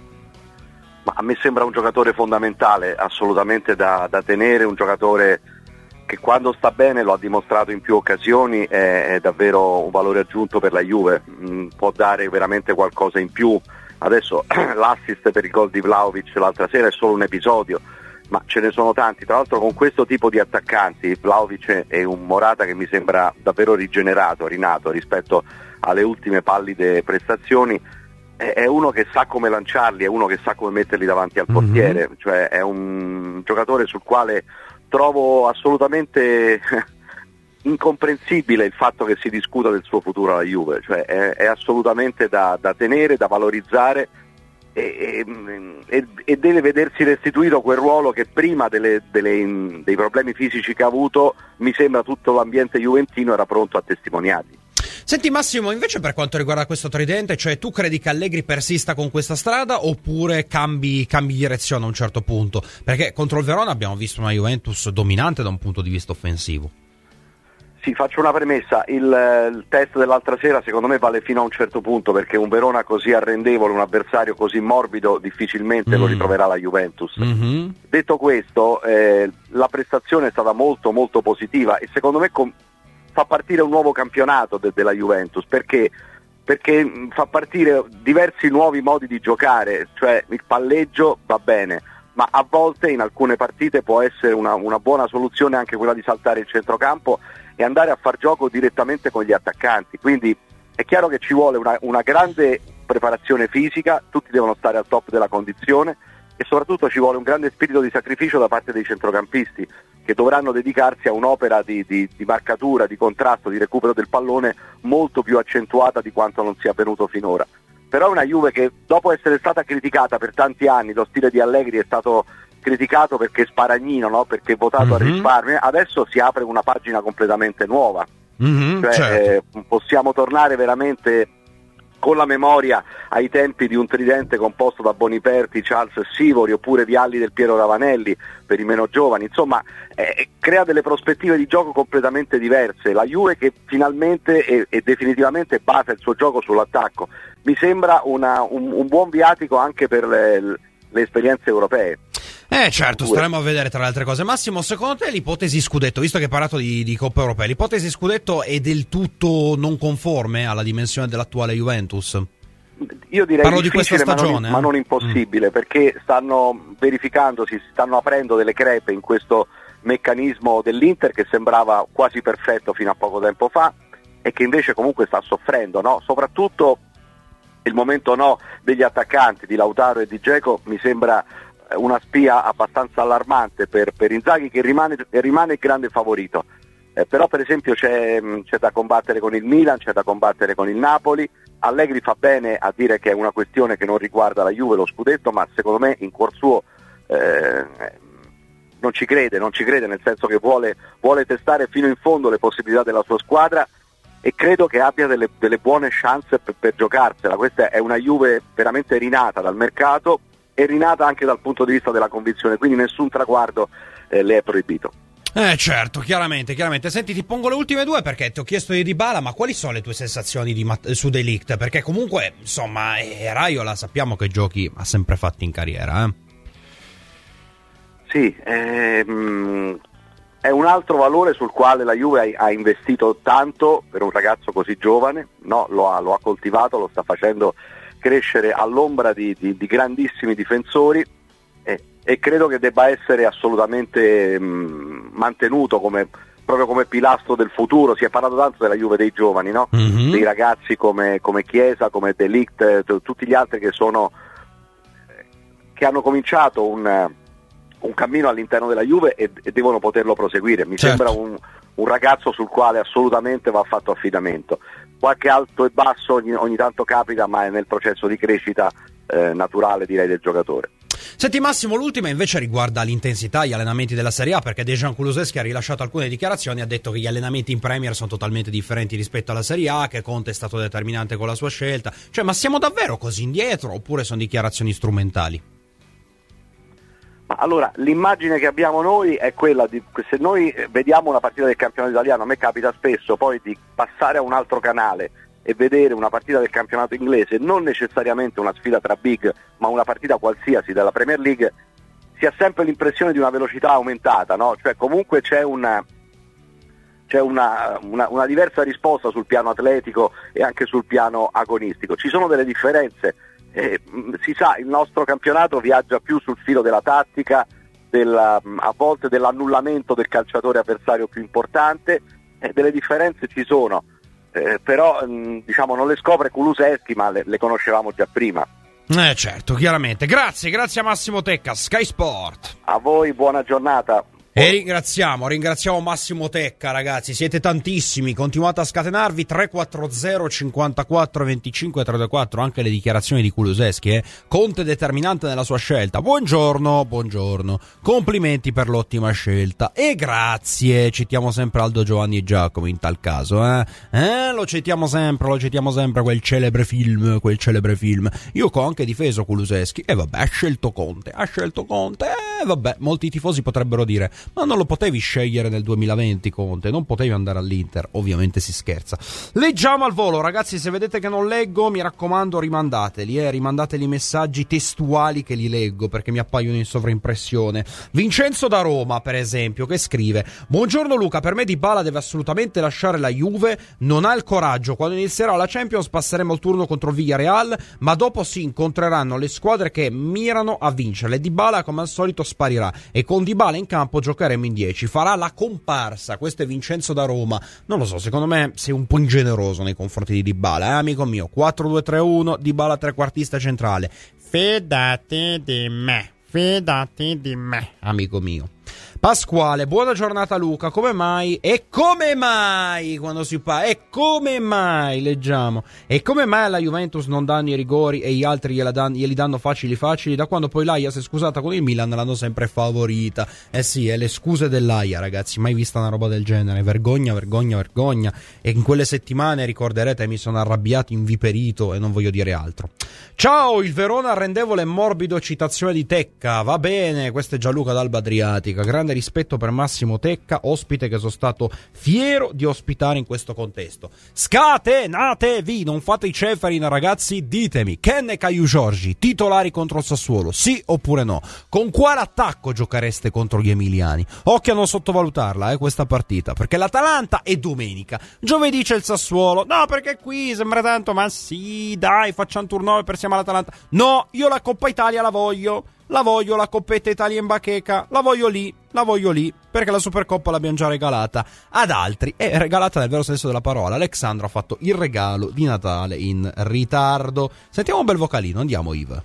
Speaker 7: Ma a me sembra un giocatore fondamentale, assolutamente da tenere, un giocatore che quando sta bene, lo ha dimostrato in più occasioni, è davvero un valore aggiunto per la Juve, può dare veramente qualcosa in più. Adesso l'assist per il gol di Vlahovic l'altra sera è solo un episodio, ma ce ne sono tanti, tra l'altro con questo tipo di attaccanti, Vlahovic e un Morata che mi sembra davvero rigenerato, rinato rispetto alle ultime pallide prestazioni. È uno che sa come lanciarli, è uno che sa come metterli davanti al portiere, cioè è un giocatore sul quale trovo assolutamente incomprensibile il fatto che si discuta del suo futuro alla Juve, cioè è assolutamente da tenere, da valorizzare e deve vedersi restituito quel ruolo che prima dei problemi fisici che ha avuto, mi sembra tutto l'ambiente juventino era pronto a testimoniarli.
Speaker 2: Senti Massimo, invece per quanto riguarda questo tridente, cioè tu credi che Allegri persista con questa strada oppure cambi direzione a un certo punto? Perché contro il Verona abbiamo visto una Juventus dominante da un punto di vista offensivo.
Speaker 7: Sì, faccio una premessa, il test dell'altra sera secondo me vale fino a un certo punto, perché un Verona così arrendevole, un avversario così morbido difficilmente lo ritroverà la Juventus. Detto questo, la prestazione è stata molto molto positiva e secondo me fa partire un nuovo campionato della Juventus, perché perché fa partire diversi nuovi modi di giocare, cioè il palleggio va bene, ma a volte in alcune partite può essere una buona soluzione anche quella di saltare il centrocampo e andare a far gioco direttamente con gli attaccanti. Quindi è chiaro che ci vuole una grande preparazione fisica, tutti devono stare al top della condizione e soprattutto ci vuole un grande spirito di sacrificio da parte dei centrocampisti, che dovranno dedicarsi a un'opera di marcatura, di contrasto, di recupero del pallone molto più accentuata di quanto non sia avvenuto finora. Però è una Juve che, dopo essere stata criticata per tanti anni, lo stile di Allegri è stato criticato perché sparagnino, no? Perché è votato al risparmio, adesso si apre una pagina completamente nuova. Possiamo tornare veramente con la memoria ai tempi di un tridente composto da Boniperti, Charles e Sivori, oppure Vialli del Piero Ravanelli per i meno giovani. Insomma, crea delle prospettive di gioco completamente diverse. La Juve che finalmente e definitivamente basa il suo gioco sull'attacco. Mi sembra un buon viatico anche per le esperienze europee.
Speaker 2: Certo, staremo a vedere tra le altre cose. Massimo, secondo te l'ipotesi scudetto, visto che hai parlato di Coppa Europea, l'ipotesi scudetto è del tutto non conforme alla dimensione dell'attuale Juventus?
Speaker 7: Io direi
Speaker 2: parlo di questa stagione,
Speaker 7: ma non impossibile, perché stanno verificandosi, stanno aprendo delle crepe in questo meccanismo dell'Inter che sembrava quasi perfetto fino a poco tempo fa e che invece comunque sta soffrendo, no? Soprattutto il momento degli attaccanti di Lautaro e di Dzeko mi sembra una spia abbastanza allarmante per Inzaghi, che rimane il grande favorito, però per esempio c'è da combattere con il Milan, c'è da combattere con il Napoli. Allegri fa bene a dire che è una questione che non riguarda la Juve, lo scudetto, ma secondo me in cuor suo non ci crede, nel senso che vuole testare fino in fondo le possibilità della sua squadra e credo che abbia delle buone chance per giocarsela. Questa è una Juve veramente rinata dal mercato e rinata anche dal punto di vista della convinzione, quindi nessun traguardo le è proibito.
Speaker 2: Certo, chiaramente. Senti, ti pongo le ultime due perché ti ho chiesto di Dybala, ma quali sono le tue sensazioni su De Ligt? Perché comunque, insomma, Raiola sappiamo che giochi ha sempre fatti in carriera,
Speaker 7: Sì, è un altro valore sul quale la Juve ha investito tanto per un ragazzo così giovane, lo ha coltivato, lo sta facendo crescere all'ombra di grandissimi difensori e credo che debba essere assolutamente mantenuto proprio come pilastro del futuro. Si è parlato tanto della Juve dei giovani, no? Dei ragazzi come Chiesa, come De Ligt, tutti gli altri che hanno cominciato un cammino all'interno della Juve e devono poterlo proseguire. Mi sembra un ragazzo sul quale assolutamente va fatto affidamento. Qualche alto e basso ogni tanto capita, ma è nel processo di crescita naturale, direi, del giocatore.
Speaker 2: Senti Massimo, l'ultima invece riguarda l'intensità, gli allenamenti della Serie A, perché Dejan Kulusevski ha rilasciato alcune dichiarazioni, ha detto che gli allenamenti in Premier sono totalmente differenti rispetto alla Serie A, che Conte è stato determinante con la sua scelta. Ma siamo davvero così indietro oppure sono dichiarazioni strumentali?
Speaker 7: Ma allora, l'immagine che abbiamo noi è quella di, se noi vediamo una partita del campionato italiano, a me capita spesso poi di passare a un altro canale e vedere una partita del campionato inglese, non necessariamente una sfida tra big, ma una partita qualsiasi della Premier League, si ha sempre l'impressione di una velocità aumentata, no? Cioè comunque c'è una diversa risposta sul piano atletico e anche sul piano agonistico. Ci sono delle differenze, si sa, il nostro campionato viaggia più sul filo della tattica, a volte dell'annullamento del calciatore avversario più importante, delle differenze ci sono. Però non le scopre Kulusevski, ma le conoscevamo già prima.
Speaker 2: Certo, chiaramente. Grazie a Massimo Tecca, Sky Sport.
Speaker 7: A voi, buona giornata.
Speaker 2: E ringraziamo Massimo Tecca, ragazzi, siete tantissimi, continuate a scatenarvi. 340 54 25 324, anche le dichiarazioni di Kulusevski, Conte determinante nella sua scelta. Buongiorno, complimenti per l'ottima scelta e grazie. Citiamo sempre Aldo, Giovanni e Giacomo in tal caso, lo citiamo sempre quel celebre film. Io ho anche difeso Kulusevski e vabbè, ha scelto Conte. Vabbè, molti tifosi potrebbero dire: ma non lo potevi scegliere nel 2020, Conte, non potevi andare all'Inter. Ovviamente si scherza. Leggiamo al volo, ragazzi. Se vedete che non leggo, mi raccomando, rimandateli, rimandateli i messaggi testuali che li leggo, perché mi appaiono in sovraimpressione. Vincenzo da Roma, per esempio, che scrive: buongiorno Luca, per me Dybala deve assolutamente lasciare la Juve, non ha il coraggio. Quando inizierà la Champions passeremo il turno contro il Villarreal, ma dopo si incontreranno le squadre che mirano a vincere. Dybala come al solito sparirà e con Dybala in campo giocheremo in 10, farà la comparsa. Questo è Vincenzo da Roma. Non lo so, secondo me sei un po' ingeneroso nei confronti di Dybala, amico mio. 4-2-3-1, Dybala trequartista centrale. Fidati di me, amico mio. Pasquale, buona giornata Luca, come mai? E come mai quando si parla? E come mai, leggiamo, e come mai alla Juventus non danno i rigori e gli altri glieli danno facili, da quando poi l'Aia si è scusata con il Milan l'hanno sempre favorita. Sì, le scuse dell'Aia, ragazzi, mai vista una roba del genere, vergogna. E in quelle settimane, ricorderete, mi sono arrabbiato, inviperito e non voglio dire altro. Ciao, il Verona arrendevole e morbido, citazione di Tecca, va bene, questo è Gianluca d'Alba Adriatica, grande rispetto per Massimo Tecca, ospite che sono stato fiero di ospitare in questo contesto. Scatenatevi, non fate i Ceferin, ragazzi, ditemi, Ken e Caio Giorgi, titolari contro il Sassuolo, sì oppure no? Con quale attacco giochereste contro gli emiliani? Occhio a non sottovalutarla, questa partita, perché l'Atalanta è domenica, giovedì c'è il Sassuolo, no, perché qui sembra tanto, ma sì, dai, facciamo un turnover per siamo all'Atalanta. No, io la Coppa Italia la voglio, la Coppetta Italia in bacheca, la voglio lì, perché la Supercoppa l'abbiamo già regalata ad altri, e regalata nel vero senso della parola. Alexandro ha fatto il regalo di Natale in ritardo. Sentiamo un bel vocalino, andiamo Yves.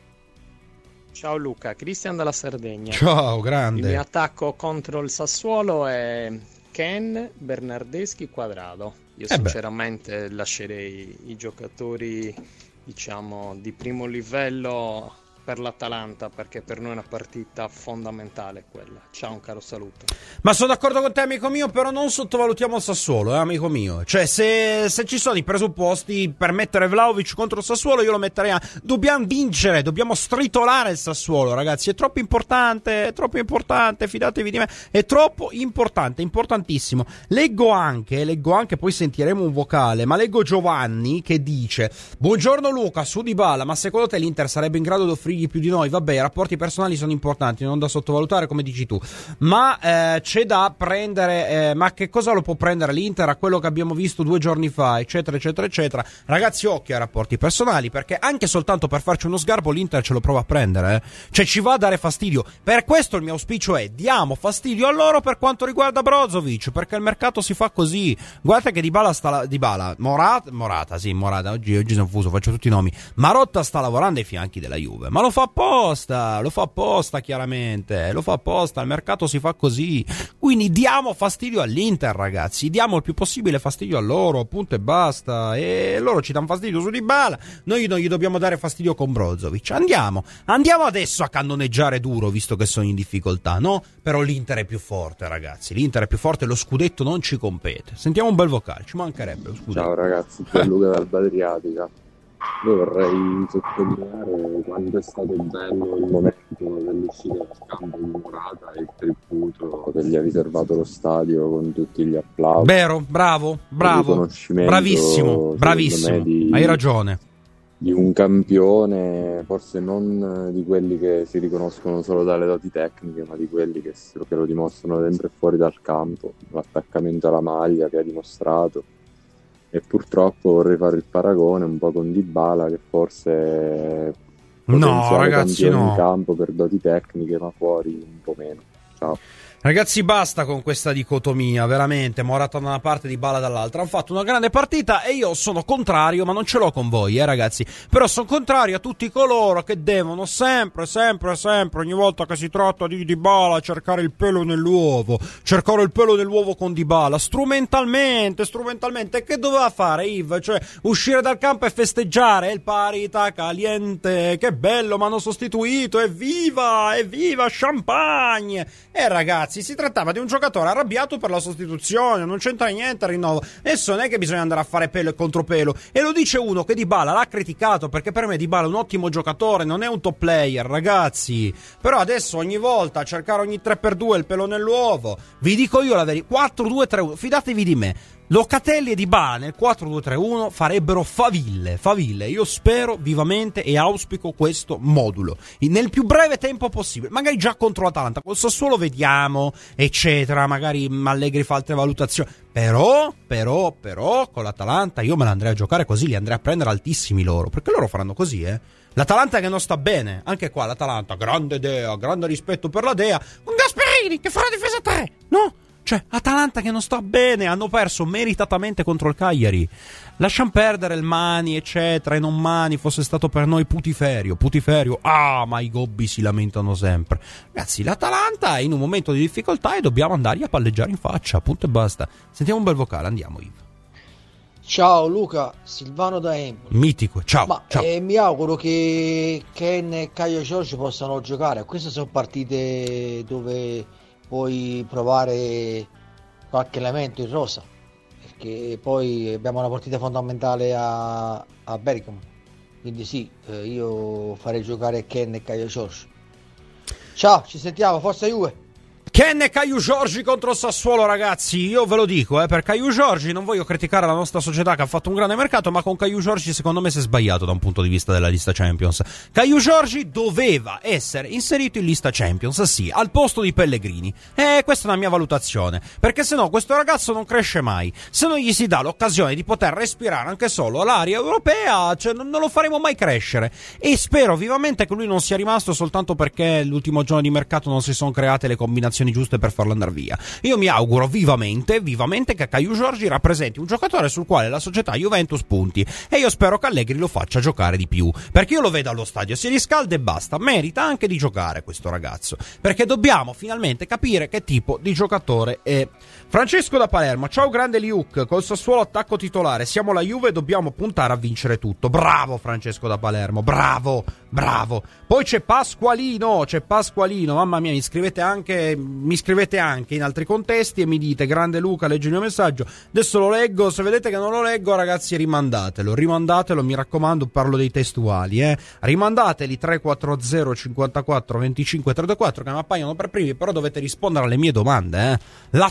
Speaker 8: Ciao Luca, Cristian dalla Sardegna.
Speaker 2: Ciao, grande.
Speaker 8: Il mio attacco contro il Sassuolo è Ken, Bernardeschi, Quadrado. Io sinceramente lascerei i giocatori, diciamo, di primo livello per l'Atalanta, perché per noi è una partita fondamentale quella. Ciao, un caro saluto.
Speaker 2: Ma sono d'accordo con te, amico mio, però non sottovalutiamo il Sassuolo, amico mio. Cioè, se ci sono i presupposti per mettere Vlahovic contro il Sassuolo, io lo metterei dobbiamo vincere, dobbiamo stritolare il Sassuolo, ragazzi, è troppo importante, fidatevi di me, è troppo importante, importantissimo. Leggo anche, poi sentiremo un vocale, ma leggo Giovanni che dice: buongiorno Luca, su Dybala, ma secondo te l'Inter sarebbe in grado di offrirgli più di noi? Vabbè, i rapporti personali sono importanti, non da sottovalutare, come dici tu, ma c'è da prendere, ma che cosa lo può prendere l'Inter a quello che abbiamo visto 2 giorni fa, eccetera. Ragazzi, occhio ai rapporti personali, perché anche soltanto per farci uno sgarbo l'Inter ce lo prova a prendere, cioè ci va a dare fastidio. Per questo il mio auspicio è: diamo fastidio a loro per quanto riguarda Brozovic, perché il mercato si fa così. Guardate che Morata, oggi sono fuso, faccio tutti i nomi. Marotta sta lavorando ai fianchi della Juve, ma lo fa apposta, chiaramente, lo fa apposta, il mercato si fa così. Quindi diamo fastidio all'Inter, ragazzi, diamo il più possibile fastidio a loro, punto e basta. E loro ci danno fastidio su Dybala, noi non gli dobbiamo dare fastidio con Brozovic. Andiamo adesso a cannoneggiare duro, visto che sono in difficoltà, no? Però l'Inter è più forte, ragazzi, l'Inter è più forte, lo scudetto non ci compete. Sentiamo un bel vocale, ci mancherebbe lo scudetto.
Speaker 9: Ciao ragazzi, Gianluca d'Alba Adriatica. Io vorrei sottolineare quanto è stato bello il momento dell'uscita dal campo di Morata e il tributo che gli ha riservato lo stadio con tutti gli applausi.
Speaker 2: Vero, bravo, bravissimo, hai ragione.
Speaker 9: Di un campione, forse non di quelli che si riconoscono solo dalle doti tecniche, ma di quelli che lo dimostrano dentro e fuori dal campo, l'attaccamento alla maglia che ha dimostrato. E purtroppo vorrei fare il paragone un po' con Dybala, che forse
Speaker 2: ragazzi, no,
Speaker 9: in campo per doti tecniche, ma fuori un po' meno. Ciao.
Speaker 2: Ragazzi, basta con questa dicotomia, veramente, Morata da una parte, Dybala dall'altra. Hanno fatto una grande partita e io sono contrario, ma non ce l'ho con voi, ragazzi. Però sono contrario a tutti coloro che devono sempre, ogni volta che si tratta di Dybala, cercare il pelo nell'uovo. Cercare il pelo nell'uovo con Dybala, strumentalmente. Che doveva fare Yves? Cioè, uscire dal campo e festeggiare il parità caliente. Che bello, mi hanno sostituito, evviva, champagne. Ragazzi, si trattava di un giocatore arrabbiato per la sostituzione, non c'entra niente al rinnovo. Adesso non è che bisogna andare a fare pelo e contropelo, e lo dice uno che Dybala l'ha criticato, perché per me Dybala è un ottimo giocatore, non è un top player, ragazzi. Però adesso ogni volta a cercare ogni 3x2 il pelo nell'uovo. Vi dico io la verità, 4-2-3-1, fidatevi di me. Locatelli e Dybala nel 4-2-3-1 farebbero faville. Io spero vivamente e auspico questo modulo nel più breve tempo possibile, magari già contro l'Atalanta. Col Sassuolo vediamo, eccetera, magari Allegri fa altre valutazioni, però con l'Atalanta io me la andrei a giocare così, li andrei a prendere altissimi loro, perché loro faranno così, L'Atalanta che non sta bene, anche qua l'Atalanta, grande Dea, grande rispetto per la Dea, un Gasperini che fa la difesa 3, no? Cioè, Atalanta che non sta bene, hanno perso meritatamente contro il Cagliari. Lasciamo perdere il Mani, eccetera, e non Mani, fosse stato per noi Putiferio, ma i gobbi si lamentano sempre. Ragazzi, l'Atalanta è in un momento di difficoltà e dobbiamo andargli a palleggiare in faccia, punto e basta. Sentiamo un bel vocale, andiamo, Ivo.
Speaker 10: Ciao Luca, Silvano da Empoli.
Speaker 2: Mitico, ciao. Ciao.
Speaker 10: Mi auguro che Ken e Caio Giorgio possano giocare. Queste sono partite dove puoi provare qualche elemento in rosa, perché poi abbiamo una partita fondamentale a Bergamo, quindi sì, io farei giocare Ken e Caio Giorgio. Ciao, ci sentiamo, forza Juve.
Speaker 2: Ken e Caio Giorgi contro Sassuolo, ragazzi. Io ve lo dico, per Caio Giorgi non voglio criticare la nostra società che ha fatto un grande mercato, ma con Caio Giorgi secondo me si è sbagliato da un punto di vista della lista Champions. Caio Giorgi doveva essere inserito in lista Champions, sì, al posto di Pellegrini. Questa è una mia valutazione, perché se no questo ragazzo non cresce mai. Se non gli si dà l'occasione di poter respirare anche solo l'aria europea, cioè non lo faremo mai crescere. E spero vivamente che lui non sia rimasto soltanto perché l'ultimo giorno di mercato non si sono create le combinazioni giuste per farlo andare via. Io mi auguro vivamente che Caio Giorgi rappresenti un giocatore sul quale la società Juventus punti, e io spero che Allegri lo faccia giocare di più, perché io lo vedo allo stadio, si riscalda e basta. Merita anche di giocare questo ragazzo, perché dobbiamo finalmente capire che tipo di giocatore è. Francesco da Palermo, ciao grande Liuk, col Sassuolo attacco titolare, siamo la Juve e dobbiamo puntare a vincere tutto. Bravo Francesco da Palermo, bravo. Poi c'è Pasqualino, mamma mia, mi scrivete anche in altri contesti e mi dite: grande Luca, leggi il mio messaggio, adesso lo leggo. Se vedete che non lo leggo, ragazzi, rimandatelo, mi raccomando, parlo dei testuali, rimandateli 340 54 25 324 che mi appaiono per primi, però dovete rispondere alle mie domande,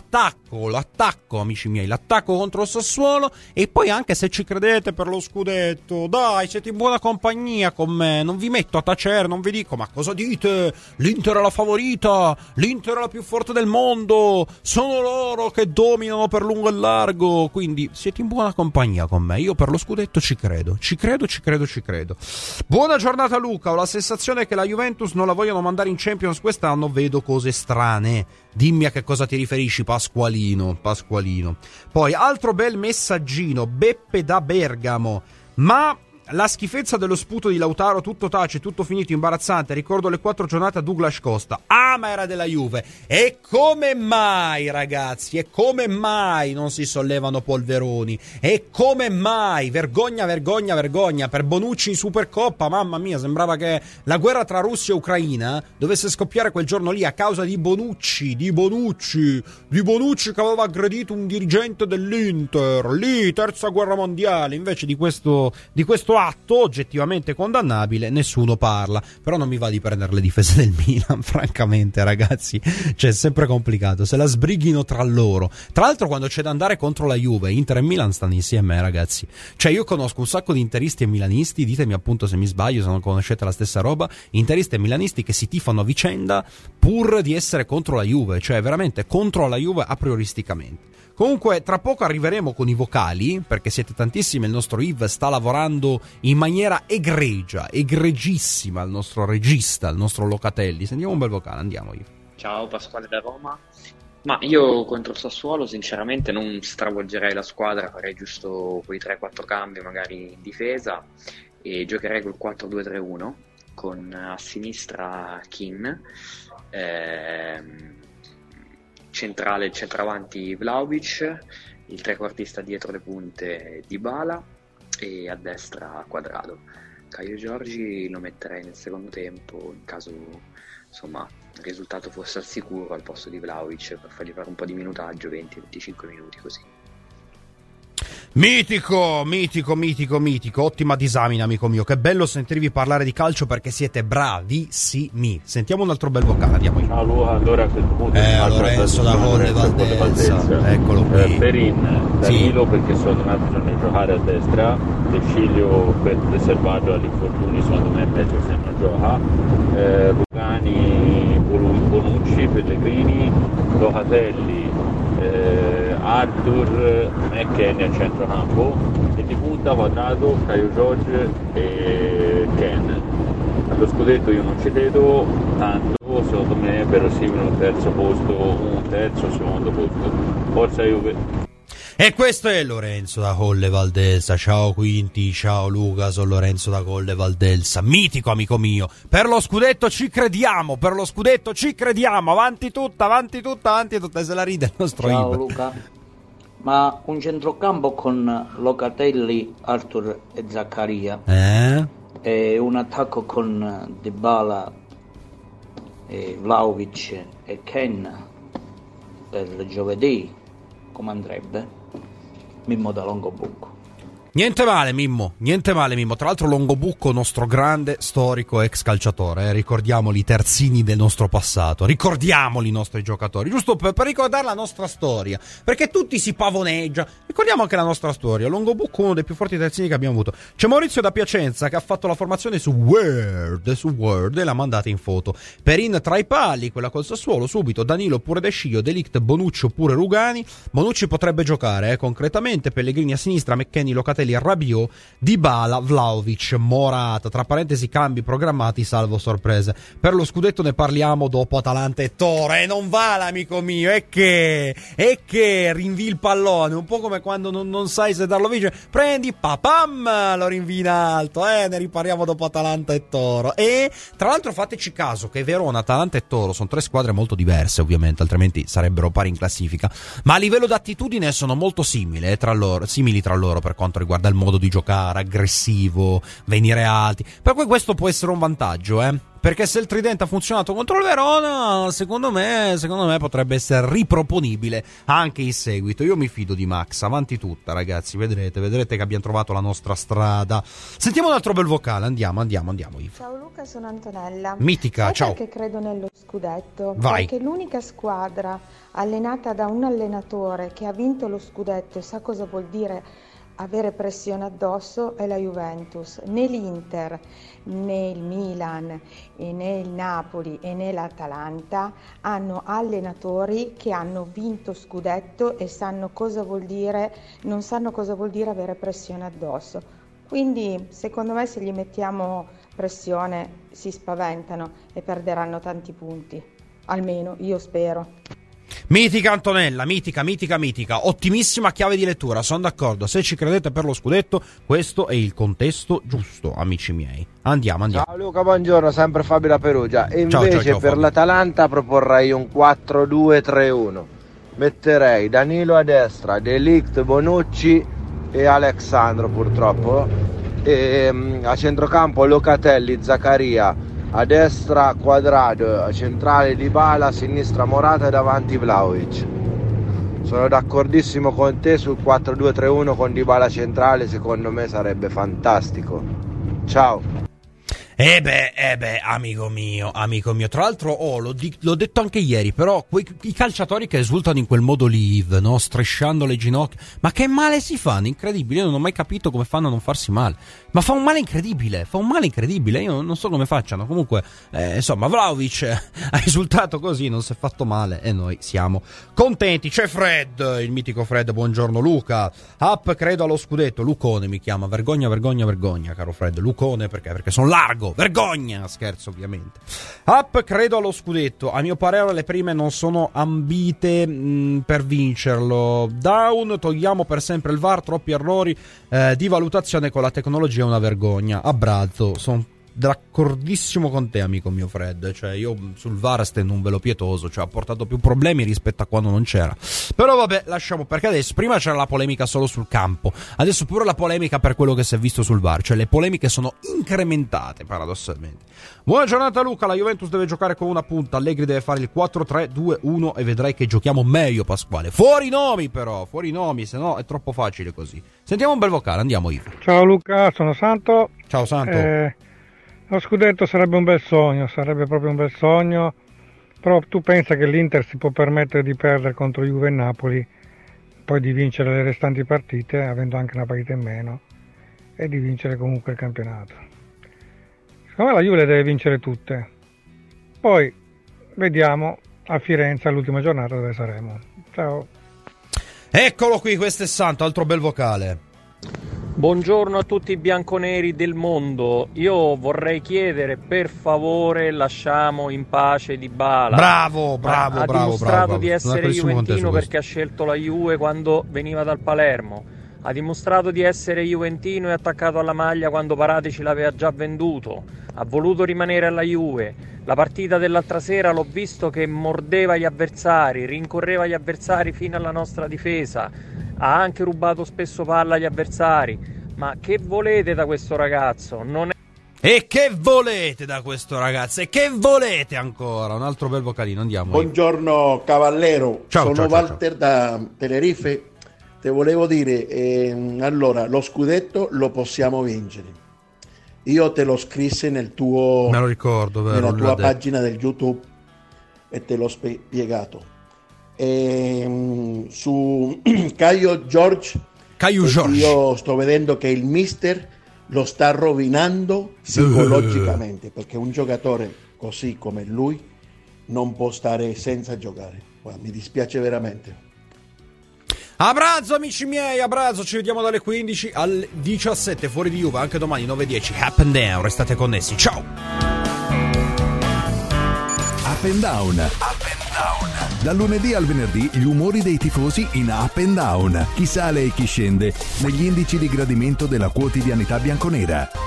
Speaker 2: l'attacco, amici miei, l'attacco contro il Sassuolo, e poi anche se ci credete per lo scudetto, dai, siete in buona compagnia con me, non vi metto a tacere, non vi dico: ma cosa dite? L'Inter è la favorita, l'Inter è la più forte del mondo, sono loro che dominano per lungo e largo. Quindi siete in buona compagnia con me, io per lo scudetto ci credo. Buona giornata Luca, ho la sensazione che la Juventus non la vogliono mandare in Champions quest'anno, vedo cose strane. Dimmi a che cosa ti riferisci, Pasqualino. Poi altro bel messaggino, Beppe da Bergamo, ma la schifezza dello sputo di Lautaro, tutto tace, tutto finito, imbarazzante. Ricordo le 4 giornate a Douglas Costa. Ma era della Juve. E come mai, ragazzi? E come mai non si sollevano polveroni? E come mai? Vergogna per Bonucci in Supercoppa. Mamma mia, sembrava che la guerra tra Russia e Ucraina dovesse scoppiare quel giorno lì a causa di Bonucci che aveva aggredito un dirigente dell'Inter. Lì, terza guerra mondiale. Invece di questo atto oggettivamente condannabile nessuno parla. Però non mi va di prendere le difese del Milan, francamente, ragazzi, cioè è sempre complicato, se la sbrighino tra loro. Tra l'altro, quando c'è da andare contro la Juve, Inter e Milan stanno insieme, ragazzi. Cioè io conosco un sacco di interisti e milanisti, ditemi appunto se mi sbaglio, se non conoscete la stessa roba, interisti e milanisti che si tifano a vicenda pur di essere contro la Juve, cioè veramente contro la Juve a prioristicamente. Comunque, tra poco arriveremo con i vocali, perché siete tantissimi, il nostro Yves sta lavorando in maniera egregissima, il nostro regista, il nostro Locatelli. Sentiamo un bel vocale, andiamo Yves.
Speaker 11: Ciao, Pasquale da Roma. Ma io contro il Sassuolo sinceramente non stravolgerei la squadra, farei giusto quei 3-4 cambi magari in difesa e giocherei col 4-2-3-1 con a sinistra Kean, centravanti Vlahovic, il trequartista dietro le punte Dybala e a destra Quadrado. Caio Giorgi lo metterei nel secondo tempo in caso insomma il risultato fosse al sicuro al posto di Vlahovic, per fargli fare un po' di minutaggio, 20-25 minuti così.
Speaker 2: Mitico, ottima disamina, amico mio. Che bello sentirvi parlare di calcio perché siete bravissimi. Sentiamo un altro bel vocale, andiamo in.
Speaker 12: Ciao Luca, allora a questo punto
Speaker 2: Lorenzo da Colle Valdenza. Eccolo qui.
Speaker 12: Perin, Danilo sì, perché secondo me bisogna giocare a destra, De Sciglio per preservarlo dall'infortunio secondo me è meglio se non gioca, Rugani, Bonucci, Pellegrini, Locatelli, Arthur, McKennie a centrocampo e di punta Quadrado, Caio Giorgio e Ken. Allo scudetto io non ci credo tanto, secondo me è verosimile un terzo, secondo posto. Forza Juve.
Speaker 2: E questo è Lorenzo da Colle Valdelsa. Ciao Quinti, ciao Luca, sono Lorenzo da Colle Valdelsa. Mitico, amico mio. Per lo scudetto ci crediamo, avanti tutta. E se la ride il nostro
Speaker 13: Ciao
Speaker 2: Iber.
Speaker 13: Luca, ma un centrocampo con Locatelli, Arthur e Zaccaria e un attacco con Dybala, Vlahovic e Ken per giovedì, come andrebbe? Mimmo da Longobucco.
Speaker 2: Niente male Mimmo. Tra l'altro Longobucco, nostro grande storico ex calciatore, ricordiamoli i terzini del nostro passato, ricordiamoli i nostri giocatori, giusto per ricordare la nostra storia, perché tutti si pavoneggia. Ricordiamo anche la nostra storia. Longobucco, uno dei più forti terzini che abbiamo avuto. C'è Maurizio da Piacenza che ha fatto la formazione su Word e l'ha mandata in foto. Perin tra i pali, quella col Sassuolo, subito Danilo oppure De Sciglio, De Ligt, Bonucci oppure Rugani. Bonucci potrebbe giocare concretamente, Pellegrini a sinistra, McKennie, Locatelli, Rabiot, Dybala, Vlahovic, Morata, tra parentesi cambi programmati salvo sorprese. Per lo scudetto ne parliamo dopo Atalanta e Toro. E non vale, amico mio, è che rinvii il pallone, un po' come quando non sai se darlo vince, prendi papam, lo rinvii in alto, ne riparliamo dopo Atalanta e Toro. E tra l'altro fateci caso che Verona, Atalanta e Toro sono tre squadre molto diverse, ovviamente, altrimenti sarebbero pari in classifica, ma a livello d'attitudine sono molto simili tra loro per quanto riguarda il modo di giocare, aggressivo, venire alti. Per cui questo può essere un vantaggio, perché se il tridente ha funzionato contro il Verona, secondo me potrebbe essere riproponibile anche in seguito. Io mi fido di Max, avanti tutta, ragazzi, vedrete che abbiamo trovato la nostra strada. Sentiamo un altro bel vocale, andiamo Yves.
Speaker 14: Ciao Luca, sono Antonella.
Speaker 2: Mitica,
Speaker 14: sai
Speaker 2: ciao.
Speaker 14: Perché credo nello scudetto?
Speaker 2: Vai.
Speaker 14: Perché l'unica squadra allenata da un allenatore che ha vinto lo scudetto e sa cosa vuol dire avere pressione addosso è la Juventus. Né l'Inter, né il Milan, né il Napoli e né l'Atalanta hanno allenatori che hanno vinto scudetto e sanno cosa vuol dire, non sanno cosa vuol dire avere pressione addosso. Quindi secondo me se gli mettiamo pressione si spaventano e perderanno tanti punti. Almeno io spero.
Speaker 2: Mitica Antonella, mitica, ottimissima chiave di lettura, sono d'accordo. Se ci credete per lo scudetto, questo è il contesto giusto, amici miei. Andiamo.
Speaker 4: Ciao Luca, buongiorno, sempre Fabio da Perugia. E invece ciao, per Fabio. L'Atalanta proporrei un 4-2-3-1. Metterei Danilo a destra, De Ligt, Bonucci e Alexandro purtroppo. E a centrocampo Locatelli, Zaccaria. A destra Quadrado, a centrale Dybala, a sinistra Morata e davanti Vlahovic. Sono d'accordissimo con te sul 4-2-3-1 con Dybala centrale, secondo me sarebbe fantastico. Ciao. Amico mio. Tra l'altro, l'ho detto anche ieri, però i calciatori che esultano in quel modo lì, no? Strisciando le ginocchia, ma che male si fanno? Incredibile, io non ho mai capito come fanno a non farsi male. Ma fa un male incredibile, io non so come facciano. Comunque, insomma, Vlahovic ha esultato così, non si è fatto male e noi siamo contenti. C'è Fred, il mitico Fred, buongiorno Luca. Up credo allo scudetto, Lucone mi chiama, vergogna, caro Fred. Lucone perché sono largo. Vergogna, scherzo ovviamente. Up credo allo scudetto, a mio parere le prime non sono ambite per vincerlo. Down, togliamo per sempre il VAR, troppi errori di valutazione con la tecnologia è una vergogna. Abbraccio, sono
Speaker 2: d'accordissimo con te, amico mio Fred. Cioè, io sul VAR stendo un velo pietoso, cioè ha portato più problemi rispetto a quando non c'era. Però vabbè, lasciamo, perché adesso prima c'era la polemica solo sul campo, adesso pure la polemica per quello che si è visto sul VAR, cioè le polemiche sono incrementate paradossalmente. Buona giornata Luca, la Juventus deve giocare con una punta, Allegri deve fare il 4-3-2-1 e vedrai che giochiamo meglio, Pasquale. Fuori nomi però, fuori nomi, se no è troppo facile così. Sentiamo un bel vocale, andiamo Ivo.
Speaker 15: Ciao Luca, sono Santo.
Speaker 2: Ciao Santo.
Speaker 15: Lo scudetto sarebbe un bel sogno, sarebbe proprio un bel sogno, però tu pensa che l'Inter si può permettere di perdere contro Juve e Napoli, poi di vincere le restanti partite, avendo anche una partita in meno, e di vincere comunque il campionato. Secondo me la Juve le deve vincere tutte, poi vediamo a Firenze all'ultima giornata dove saremo. Ciao.
Speaker 2: Eccolo qui, questo è Santo, altro bel vocale.
Speaker 8: Buongiorno a tutti i bianconeri del mondo. Io vorrei chiedere, per favore, lasciamo in pace Dybala.
Speaker 2: Bravo.
Speaker 8: Ha dimostrato di essere juventino perché ha scelto la Juve quando veniva dal Palermo. Ha dimostrato di essere juventino e attaccato alla maglia quando Paratici l'aveva già venduto. Ha voluto rimanere alla Juve. La partita dell'altra sera l'ho visto che mordeva gli avversari, rincorreva gli avversari fino alla nostra difesa. Ha anche rubato spesso palla agli avversari. Ma che volete da questo ragazzo? Non è...
Speaker 2: E che volete da questo ragazzo? E che volete ancora? Un altro bel vocalino, andiamo.
Speaker 16: Buongiorno Cavallero,
Speaker 2: ciao,
Speaker 16: sono
Speaker 2: ciao,
Speaker 16: Walter da Tenerife. Te volevo dire, allora, lo scudetto lo possiamo vincere. Io te lo scrissi nel tuo...
Speaker 2: Me lo ricordo, vero?
Speaker 16: Nella tua pagina del YouTube e te l'ho spiegato. Su Caio George, io sto vedendo che il mister lo sta rovinando psicologicamente, perché un giocatore così come lui non può stare senza giocare. Mi dispiace veramente.
Speaker 2: Abbraccio amici miei, abbraccio, ci vediamo dalle 15 alle 17 fuori di Juve, anche domani 9:10 Up and Down, restate connessi, ciao.
Speaker 1: Up and Down. Dal lunedì al venerdì gli umori dei tifosi in Up and Down. Chi sale e chi scende negli indici di gradimento della quotidianità bianconera.